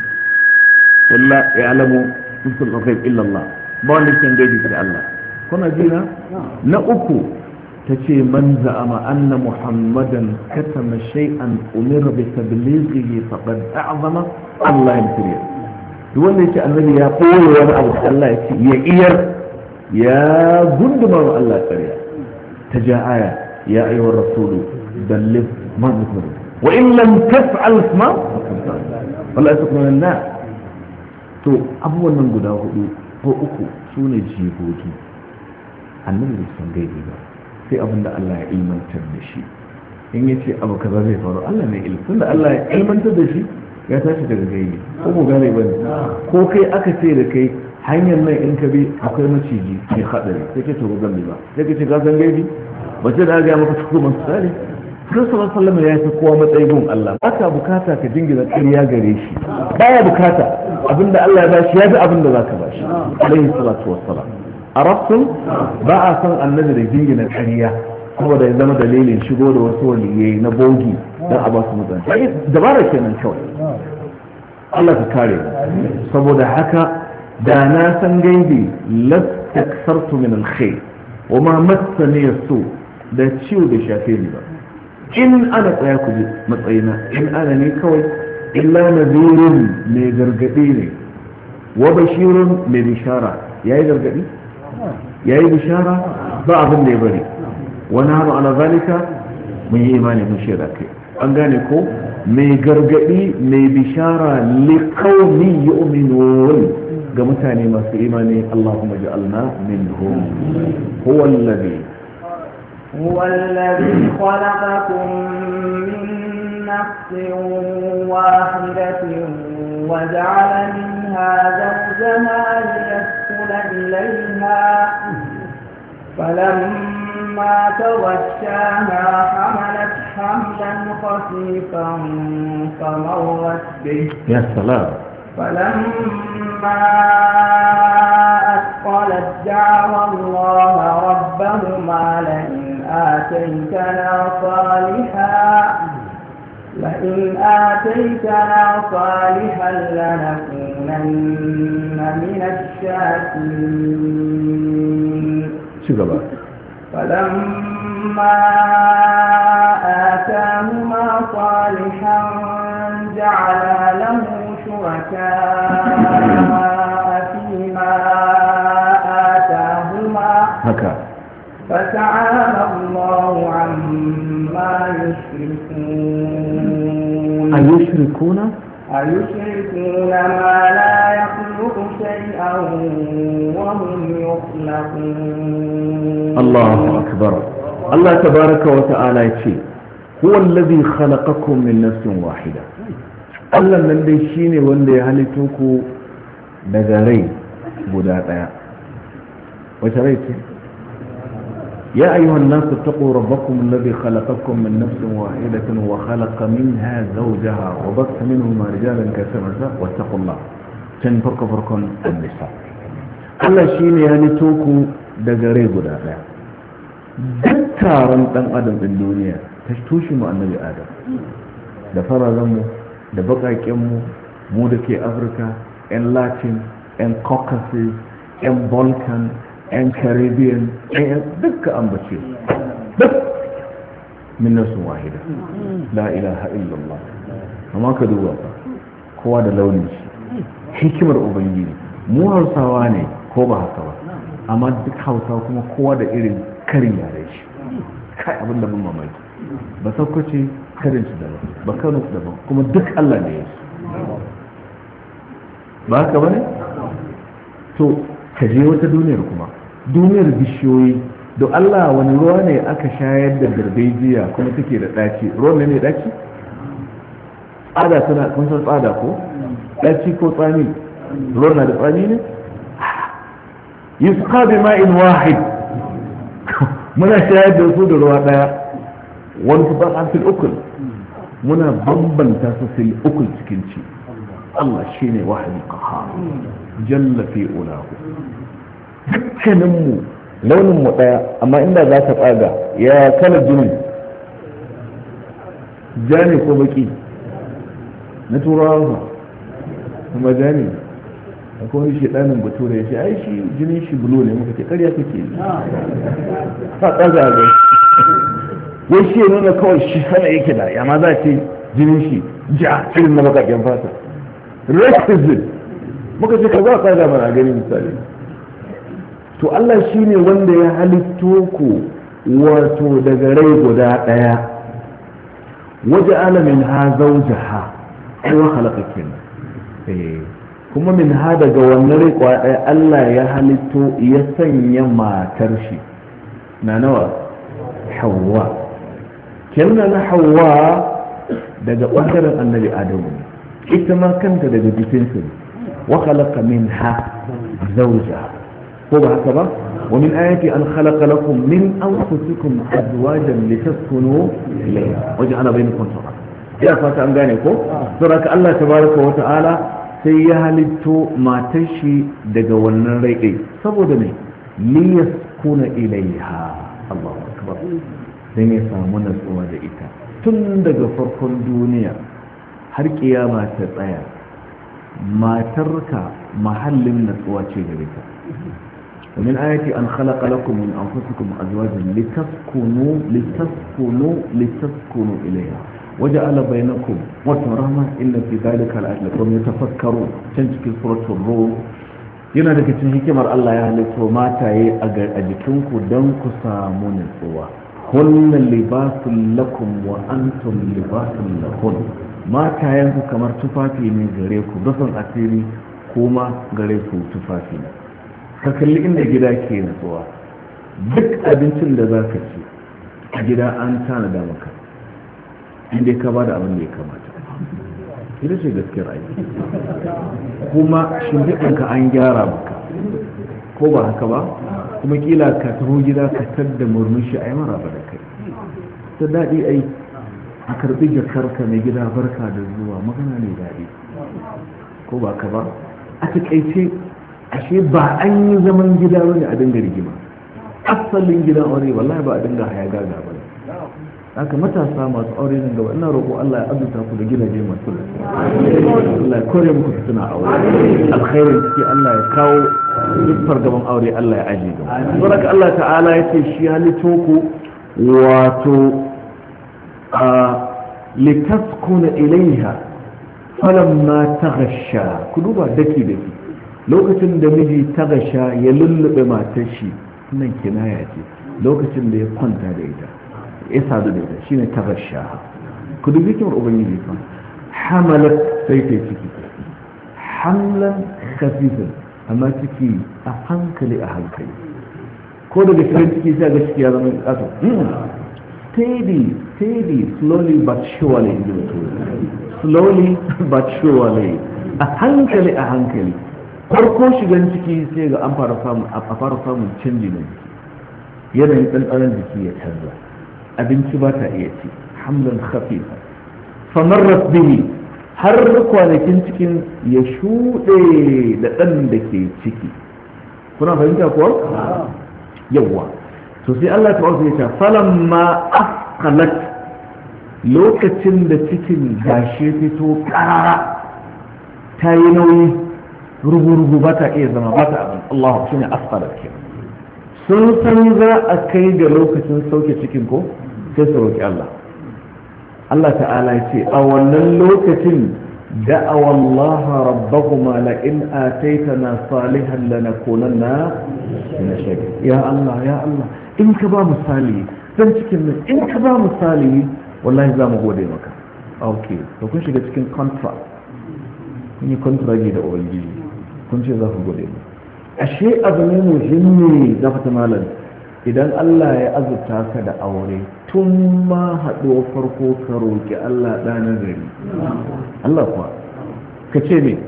walla ya'lamu kuntu al-ghaib illa Allah, ba wanda ke gaibi sai Allah. kuna jina na uku, ta ce man za'ama anna muhammadan katama shay'an umira bi tablighihi faqad a'zama Allah al-firin, duk wanda ya ce annabi ya koyi wani abu da Allah ya ce ya iyar, ya gunduma wa Allah ƙarya. ta ja aya ya ayyuhar rasulu balligh ma nuzila wa in lam taf'al ma wala takun min nas. to abubuwan nan guda hudu ko uku sune jigogi. annabi bai san gaibi ba sai abinda Allah ya ilmantar da shi. in yace abu kaza zai faru, Allah ne ilmi, tunda Allah ya ilmantar da shi ya tashi daga gaibi. ko mu gane bane, ko kai aka ce da kai hanyar nan in ka bi akwai maciji mai hadari, sai ke to gani ba, sai ka ce ka san gaibi ba ce da ga maka tukuma misali. Rasulullah sallallahu alaihi wasallam ya fi kowa matsayin gun Allah, ba ka bukata ka dingina ƙarya gare shi, baya bukata abinda Allah ya bashi ya fi abinda zaka bashi alaihi salatu wassalam. arabtum ba a san annabi da dingina ƙarya saboda ya zama dalilin shigo da wasu waliyai na bogi don a ba su mutane, sai dabara kenan kawai. Allah ka kare mu. saboda haka da na san gaibi lastakfartu min alkhair wa ma massani yasu, da ciwo da shafe ni ba. in ana tsaya ku ji matsayina, in ana ne kawai illa nadhirun mai gargadi ne wa bashirun mai bishara. yayi gargadi, yayi bishara, ba abin da ya bari. wani hannu ala zalika mun yi imani mun shaida kai. an gane ko mai gargadi mai bishara liqaumin yu'minun, ga mutane masu imani. Allahumma ja'alna minhum. هو الذي خلقكم من نفس واحدة وجعل منها زوجها ليسكن إليها، فلما فلما تغشاها حملت حملا خفيفا فمرت به. يا سلام. فلما أثقلت دعوى الله ربهما لئن آتيتنا صالحا لنكونن من الشاكرين. فلما آتاهما صالحا جعلا له شركاء فيما آتاهما فتعالى الله عما يشركون. أيشركون ما لا يخلق شيئا وهم يخلقون. الله أكبر. الله تبارك وتعالى يقول هو الذي خلقكم من نفس واحدة. Allah nan dai shine wanda ya halitto ku daga rai guda daya. Wace rai ce? يا أيها الناس اتقوا ربكم الذي خلقكم من نفس واحدة وخلق منها زوجها وبث منهما رجالا كثيرا واتقوا الله. كان فرق النساء. Allah shine ya halitto ku daga rai guda daya. Duk taron dan adam din duniya ta tushe mu annabi Adam. Da fararen mu da bakakenmu mu da ke Afirka, 'yan Latin, 'yan Caucasus, 'yan Balkan, 'yan Caribbean, 'yan dukkan ambace duk min nasu wahida la ilaha illallah. amma ka duba fa kowa da launin shi, hikimar ubangiji. mu Hausawa ne ko ba haka ba, amma duk Hausawa kuma kowa da irin karin yare shi. kai abin da mun mamaki ba saukace karin su daban, ba kano su daban, kuma duk Allah ne ya su. ba haka ba ne? to ka je wata duniyar kuma, duniyar bishiyoyi. don Allah wani ruwa ne aka shayar da darbejiya kuma take da ɗaci? ruwan ne mai ɗaci? tsada tana, kun san tsada ko? ɗaci ko tsani? ruwan na da tsani ne? yusqa bi ma'in wahid. muna shayar da su da ruwa ɗaya. wani tuban an fil ukul, muna bambanta su fil ukul cikin ci. Allah shine wahidi qahhar jalla fi ulahu. dukkaninmu launin mu daya, amma inda za ka tsaga ya kala jini ja ne ko baki na turawa kuma ja ne. akwai wani shedanin bature ya ce ai shi jinin shi bulo ne. muka ce karya kake ka tsaga ga wai shi ya nuna kawai shi sana yake da ya ma za ce jinin shi ja irin na bakaken fata racism. muka ce ka za a tsaga mana gani misali. to Allah shi ne wanda ya halitto ku wato daga rai guda ɗaya. waje alamin ha zaujaha aiwa halakakin kuma min ha daga wannan rai kwa ɗaya Allah ya halitto ya sanya matar shi na nawa? Hawwa. kenan na Hawwa daga ɓangaren annabi Adamu, ita ma kanta daga jikinsu. wa khalaqa minha zawjaha ko ba haka ba? wa min ayati an khalaqa lakum min anfusikum azwajan litaskunu ilayha wa ja'ala bainakum sawaa. ya fata an gane ko? saboda Allah tabaraka wa ta'ala sai ya halitto matar shi daga wannan rai ɗin saboda ne liyaskuna ilayha. Allahu akbar. dan ya samu natsuwa da ita tun daga farkon duniya har kiyama ta tsaya. matarka mahallin natsuwa ce gare ka. ومن آياتي أن خلق لكم من أنفسكم أزواجا لتسكنوا إليها وجعل بينكم ورحمة إن في ذلك لآيات لكم يتفكرون. تنجك سورة الروم. yana daga cikin hikimar Allah ya halitto mataye a jikinku don ku samu nutsuwa. hunna libasun lakum wa antum libasun lahun. matayenku kamar tufafi ne gare ku, rufin asiri kuma gare ku tufafi ne. ka kalli inda gida ke nutsuwa. duk abincin da za ka ci a gida an tanada maka inda ka ba da abin da ya kamata. ita ce gaskiyar aiki. kuma shimfiɗinka an gyara maka ko ba haka ba? kuma kila ka taho gida ka tadda murmushi ai maraba da kai ta daɗi ai a karɓi jakarka mai gida barka da zuwa magana ne daɗi ko ba ka ba a taƙaice ashe ba an yi zaman gida bane a dinga rigima asalin gidan aure wallahi ba a dinga haya gaga ba haka matasa masu aure nan gaba ina roƙo Allah ya azurta ku da gidaje masu Allah ya kore muku fitina aure alkhairin ciki Allah ya kawo dukkan gaban aure Allah ya aje gaba saboda Allah ta'ala ya ce shi halitto ku wato litaskuna ilaiha falamma taghasha ku duba daki lokacin da miji taghasha ya lullube matar shi nan kinaya ce lokacin da ya kwanta da ita ya sadu da ita shine taghasha ku dubi kin ubangiji fa hamalat sai ta ciki hamlan khafifan amma ciki a hankali ko daga shirin ciki sai ga ciki ya zama kaso steady slowly but surely slowly but surely a hankali farko shigan ciki sai ga an fara samun canji na jiki yanayin ɗanɗanon jiki ya canza abinci ba ta iya ci hamlan khafifa famarrat bihi har kwanakin cikin ya shuɗe da ɗan da ke ciki kuna fahimta kuwa yawwa to sai Allah ta wasu ya ce falamma asqalat lokacin da cikin gashi fito karara ta yi nauyi rugu-rugu ba ta iya zama ba ta abin Allah shi ne asqalat ke sun san za a kai ga lokacin sauke cikin ko sai su roƙi Allah Allah ta'ala ya ce a wannan lokacin da'awa Allah rabbahuma la in ataitana salihan lanakunanna min ash-shakirin ya Allah in ka ba misali dan cikin nan in ka ba misali wallahi za mu gode maka okay to kun shiga cikin contract kun yi contract da ubangiji kun ce za ku gode mu ashe abu ne muhimmi da fata malam idan Allah ya azurta ka da aure tun ma haɗuwa farko ka roƙi Allah ɗa na gari Allah kuwa ka ce me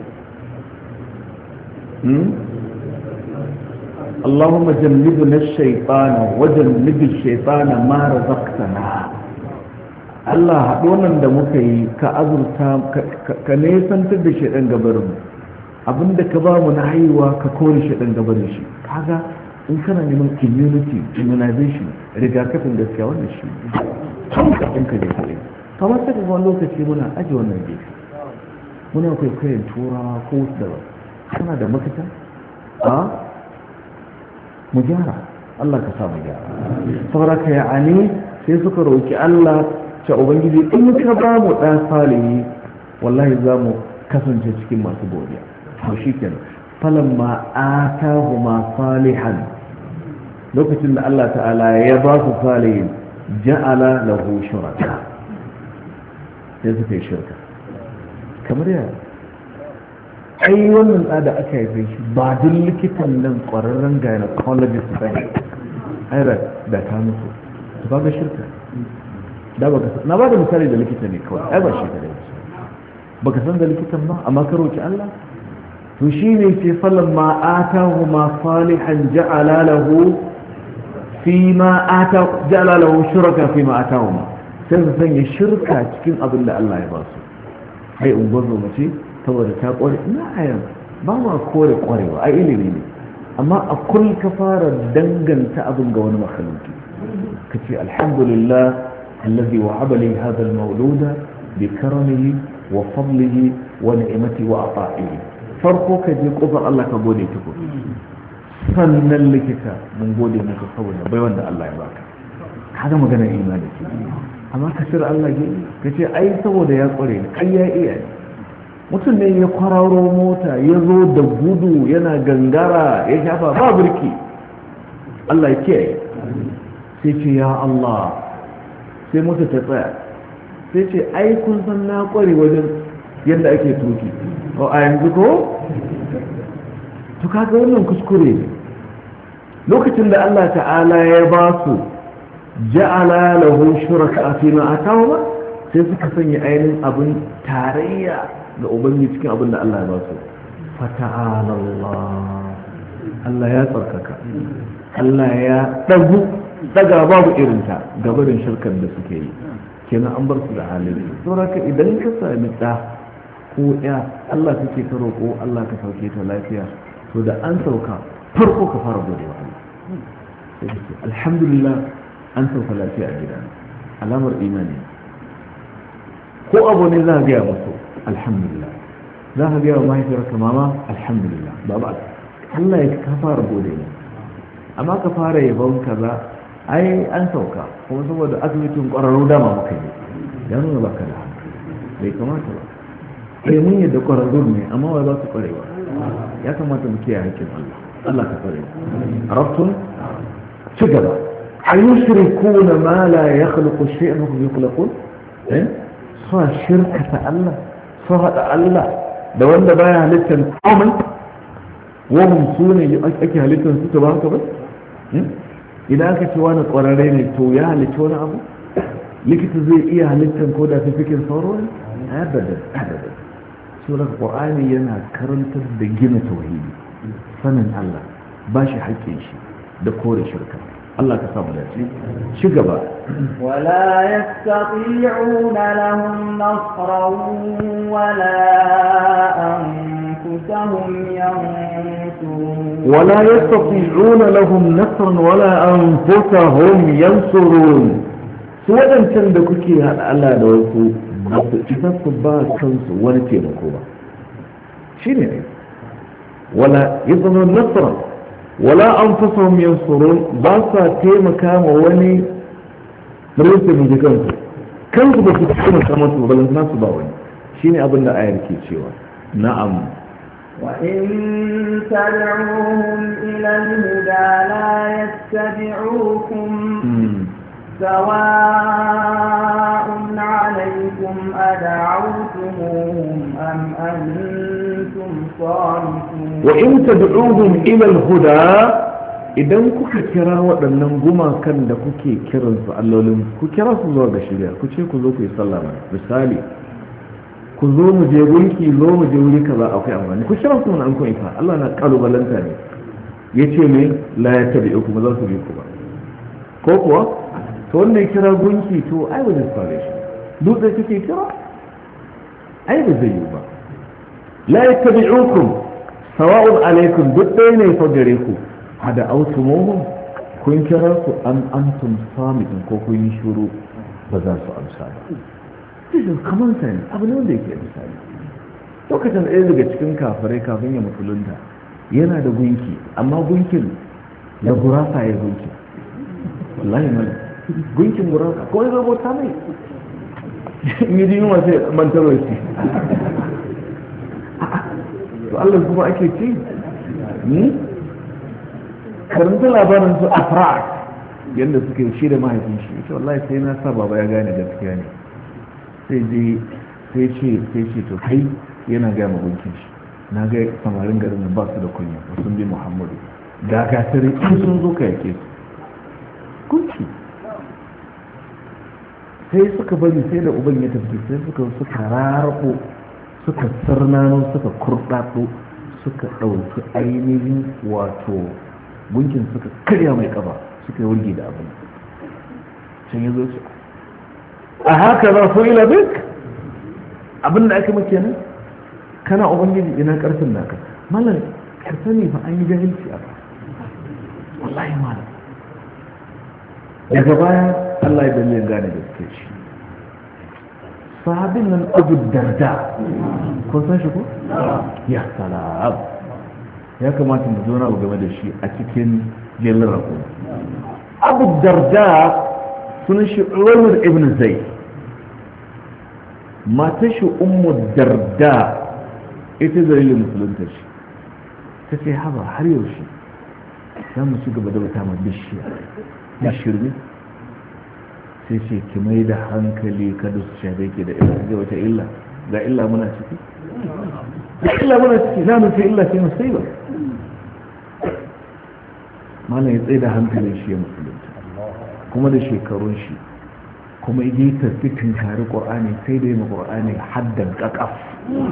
Allahumma jannibna ash-shaytana wa jannibi ash-shaytana ma razaqtana Allah haɗo nan da muka yi ka azurta ka nesantar da shaidan gabarin abinda ka ba mu na haihuwa ka kore shaidan gabarin shi kaga in kana neman immunization rigakafin gaskiya wannan shi tun kafin ka je kare kamar sai wani lokaci muna aje wannan gefe muna kwaikwayon turawa ko wasu daban kana da mafita mu gyara Allah ka sa mu gyara saboda ka ya'ani sai suka roki Allah ta ubangiji in ka ba mu ɗan salihi wallahi za mu kasance cikin masu godiya to shi kenan falamma atahuma salihan lokacin da Allah ta'ala ya ba su salihin ja'ala lahu shuraka sai suka yi shirka kamar ya ai wannan da aka haife shi ba duk likitan nan ƙwararren gynecologist ba ne ai da ta musu su ba ga shirka na ba da misali da likita ne kawai ai ba shi kare baka san da likitan ba amma ka roki Allah to shine ce falan ma atahu ma salihan ja'ala lahu shuraka fi ma atahu ma sai su sanya shirka cikin abin da Allah ya ba su ai ungwazo mace saboda ta kware ina ayan ba ma kore kwarewa ai ilimi ne amma a kul ka fara danganta abin ga wani makhluki kace alhamdulillah الذي وهب لي هذا المولود بكرمه وفضله ونعمته وعطائه فرقك جي قدر الله كبودي تكون sannan likita mun gode maka saboda bai wanda Allah ya baka kaga magana imani amma ka shirya Allah ka ce ai saboda ya kware ni kai ya iya mutum ne ya kwararo mota ya zo da gudu yana gangara ya shafa ba birki Allah ya kiyaye sai ce ya Allah sai mota ta tsaya sai ce ai kun san na kware wajen yadda ake tuki a yanzu ko to kaga wannan kuskure ne lokacin da Allah ta'ala ya ba su ja'ala lahu shuraka fi ma atawa sai suka sanya ainihin abin tarayya ga ubangiji cikin abin da Allah ya ba su fata'ala Allah ya tsarkaka Allah ya daga babu irinta gabarin shirkar da suke yi kenan an bar su da halin saboda idan ka sami ɗa ko ya Allah kake ka roƙo Allah ka sauke ta lafiya to da an sauka farko ka fara gode wa Allah sai ka ce alhamdulillah an sauka lafiya a gida alamar imani ko abu ne za ka gaya musu alhamdulillah za ka gaya wa mahaifiyarka mama alhamdulillah baba Allah ya ka fara gode ne amma ka fara yabon kaza ai an sauka kuma saboda asibitin ƙwararru dama muka yi ya nuna baka da hankali bai kamata ba sai mun yadda ƙwararru ne amma wai ba su ƙwarewa ya kamata mu kiyaye hakkin Allah Allah ka ƙware arabtun ci gaba ayushrikuna ma la yakhluqu shay'an wa hum yakhluqun sa shirka ta Allah sa hada Allah da wanda baya halittar komai wa hum sune ake halittar su ta ba haka ba idan aka ce wani ƙwararre ne to ya halitta wani abu likita zai iya halittar ko da fifikin sauro ne abadan surar ƙwa'ani yana karantar da gina tauhidi sanin Allah ba shi haƙƙin shi da kore shirka Allah ka samu dace ci gaba wala yastati'una lahum nasran wala anfusahum yansurun wala yastati'una lahum nasran wala anfusahum yansurun su wadancan da kuke hada Allah da wasu ba su isa su ba kansu wani taimako ba shine ne wala yastati'una nasran wala an fasahun yansurun ba sa taimaka ma wani rinsa mai kansu kansu ba su taimaka masu balin nasu ba wani shine abin da ayar ke cewa na'am وإن تدعوهم إلى الهدى لا يتبعوكم سواء عليكم أدعوتموهم أم أنتم صامتون وإن تدعوهم إلى الهدى idan kuka kira waɗannan gumakan da kuke kiransu allolin ku kira su zuwa ga shirya ku ce ku zo ku yi sallah misali ku zo mu je gunki zo mu je wuri kaza akwai amfani ku kira su an kun fa Allah na kalubalanta ne yace me la ya tabi'u ku ba za su bi ku ba ko kuwa to wanda ya kira gunki to ai ba zai fare shi duk da kake kira ai ba zai yi ba la yattabi'ukum sawa'un alaikum duk ɗaya ne fa gare ku hada autumuhum kun kira su an antum samitin ko kun yi shuru ba za su amsa ba this is common sense abu ne wanda yake misali lokacin ɗaya daga cikin kafirai kafin ya musulunta yana da gunki amma gunkin da gurasa ya gunki wallahi mana gunkin gurasa ko ya rubuta mai in yi yunwa sai mantarwa shi to Allah kuma ake ci karanta labarin su afrak yadda suke shi da mahaifin shi ita wallahi sai na sa baba ya gane gaskiya ne sai ce to kai yana gaya magunkin shi na ga samarin garin ba su da kunya sun bi muhammadu da gasari in sun zo ka yake su kunci sai suka bari sai da uban ya tafi sai suka rarrabo suka sarnano suka kurɗaɗo suka ɗauki ainihin wato gunkin suka karya mai ƙaba suka yi wurgi da abin can ya zo ce a haka za su ila bik abin da aka maka nan kana ubangiji ina ƙarfin naka malam karfa ne ba an yi jahilci a ba wallahi malam daga baya Allah ya dalilin gane da suke shi sahabin nan abu darda kun san shi ko? ya salam ya kamata mu zo na game da shi a cikin jelin rako abu darda sunan shi Umar ibn Zayd matar shi ummu darda ita dalilin musulunta shi ta ce haba har yaushe za mu ci gaba da wata ma bishiya na shirme sai ce ki mai da hankali kada su shafe ki da illa zai wata illa ga illa muna ciki ga illa muna ciki za mu ce illa sai mu sai ba malam ya tsaye da hankalin shi ya musulunta kuma da shekarun shi kuma ya yi tafi tunkari ƙur'ani sai da yi ma ƙur'ani haddan ƙaƙaf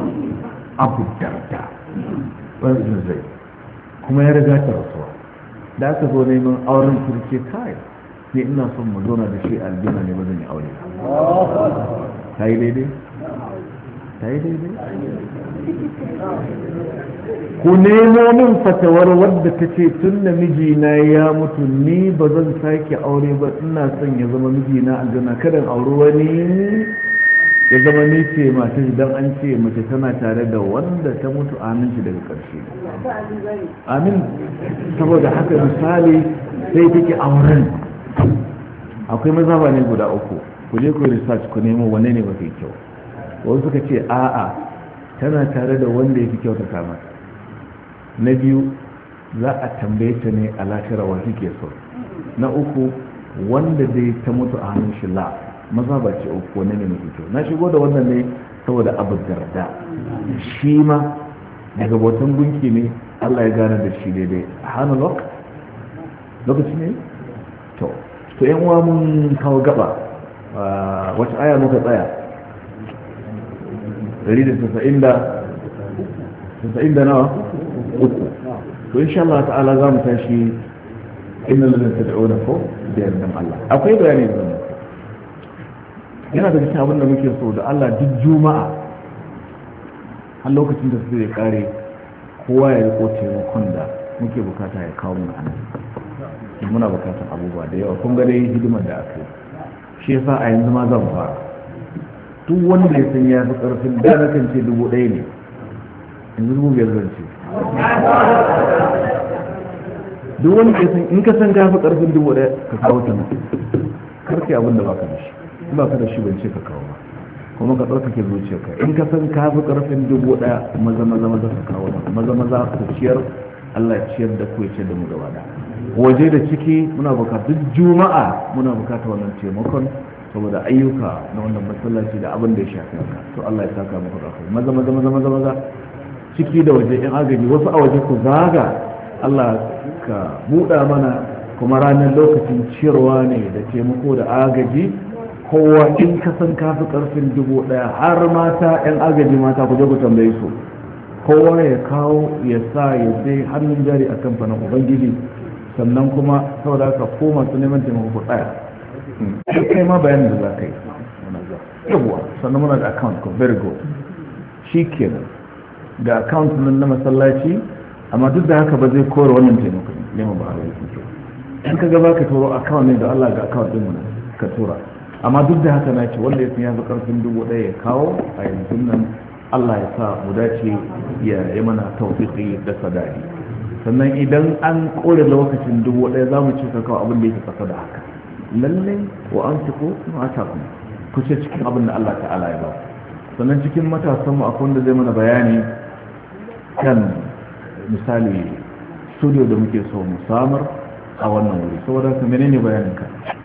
abu darda wani zai kuma ya riga ta rasuwa da aka zo neman auren kirce kai ne ina son mu zauna da shi aljanna ne ba zan yi aure ta yi daidai ta yi daidai ku nemo min fatawar wadda ta ce tun da mijina ya mutu ni ba zan sake aure ba ina son ya zama mijina aljanna kada aure wani ya zama ni ce mata idan an ce mace tana tare da wanda ta mutu amin shi daga ƙarshe amin saboda haka misali sai take auren akwai mazhaba ne guda uku ku je ku research ku nemo wanne ne mafi kyau wasu suka ce a'a tana tare da wanda ya fi kyau ta kama na biyu za a tambaye ta ne a lafiyar wa kike so na uku wanda dai ta mutu a hannun shi la maza ba ce uku wanne ne mafi kyau na shigo da wannan ne saboda abu darda shi ma daga botan gunki ne Allah ya gane da shi daidai hana lokaci ne to yan uwa mun kawo gaba wacce aya muka tsaya 190 da nawa uku to insha Allah ta'ala za mu tashi innal ladina tad'una ko da yardan Allah akwai bayani da yana da cikin abin da muke so da Allah duk juma'a har lokacin da su zai kare kowa ya riko taimakon da muke bukata ya kawo mu anan muna bukatar abubuwa da yawa kun ga dai hidimar da aka yi shi yasa a yanzu ma zan fara duk wanda ya san ya fi karfin da na kan ce 1,000 ne yanzu 5,000 zan ce duk wanda ya san in ka san ka fi karfin 1,000 ka kawo ta mutu karfe abin da baka da shi in baka da shi ban ce ka kawo ba kuma ka tsarkake zuciyarka in ka san ka fi karfin 1,000 maza ka kawo maza ku ciyar Allah ya ciyar da ku ya ciyar da mu gaba da waje da ciki muna bukatar duk juma'a muna bukatar wannan taimakon saboda ayyuka na wannan masallaci da abin da ya shafi haka to Allah ya saka muku da kai maza ciki da waje in agaji wasu a waje ku zaga Allah ka buɗa mana kuma ranar lokacin ciyarwa ne da taimako da agaji kowa in ka san kafi karfin 1,000 har mata yan agaji mata ku je ku tambaye su kowa ya kawo ya sa ya sai hannun jari a kamfanin ubangiji sannan kuma saboda haka ko masu neman taimako ku tsaya kai ma bayanin da za ka yi yawwa sannan muna da account ko very good shi kenan da account nan na masallaci amma duk da haka ba zai kore wannan taimako neman ba a yi in ka gaba ka turo account ne da Allah ga account din mu ka tura amma duk da haka na ce wanda ya san ya fi karfin 1,000 ya kawo a yanzu nan Allah ya sa mu dace ya yi mana tawfiqi da sadaqi sannan idan an kore lokacin 1,000 za mu ce ka kawo abin da yake kasa da haka lalle wa an tuko ma ta ku ce cikin abin da Allah ta'ala ya ba sannan cikin matasan mu akwai wanda zai mana bayani kan misali studio da muke so mu samar a wannan wuri saboda ka menene bayanin ka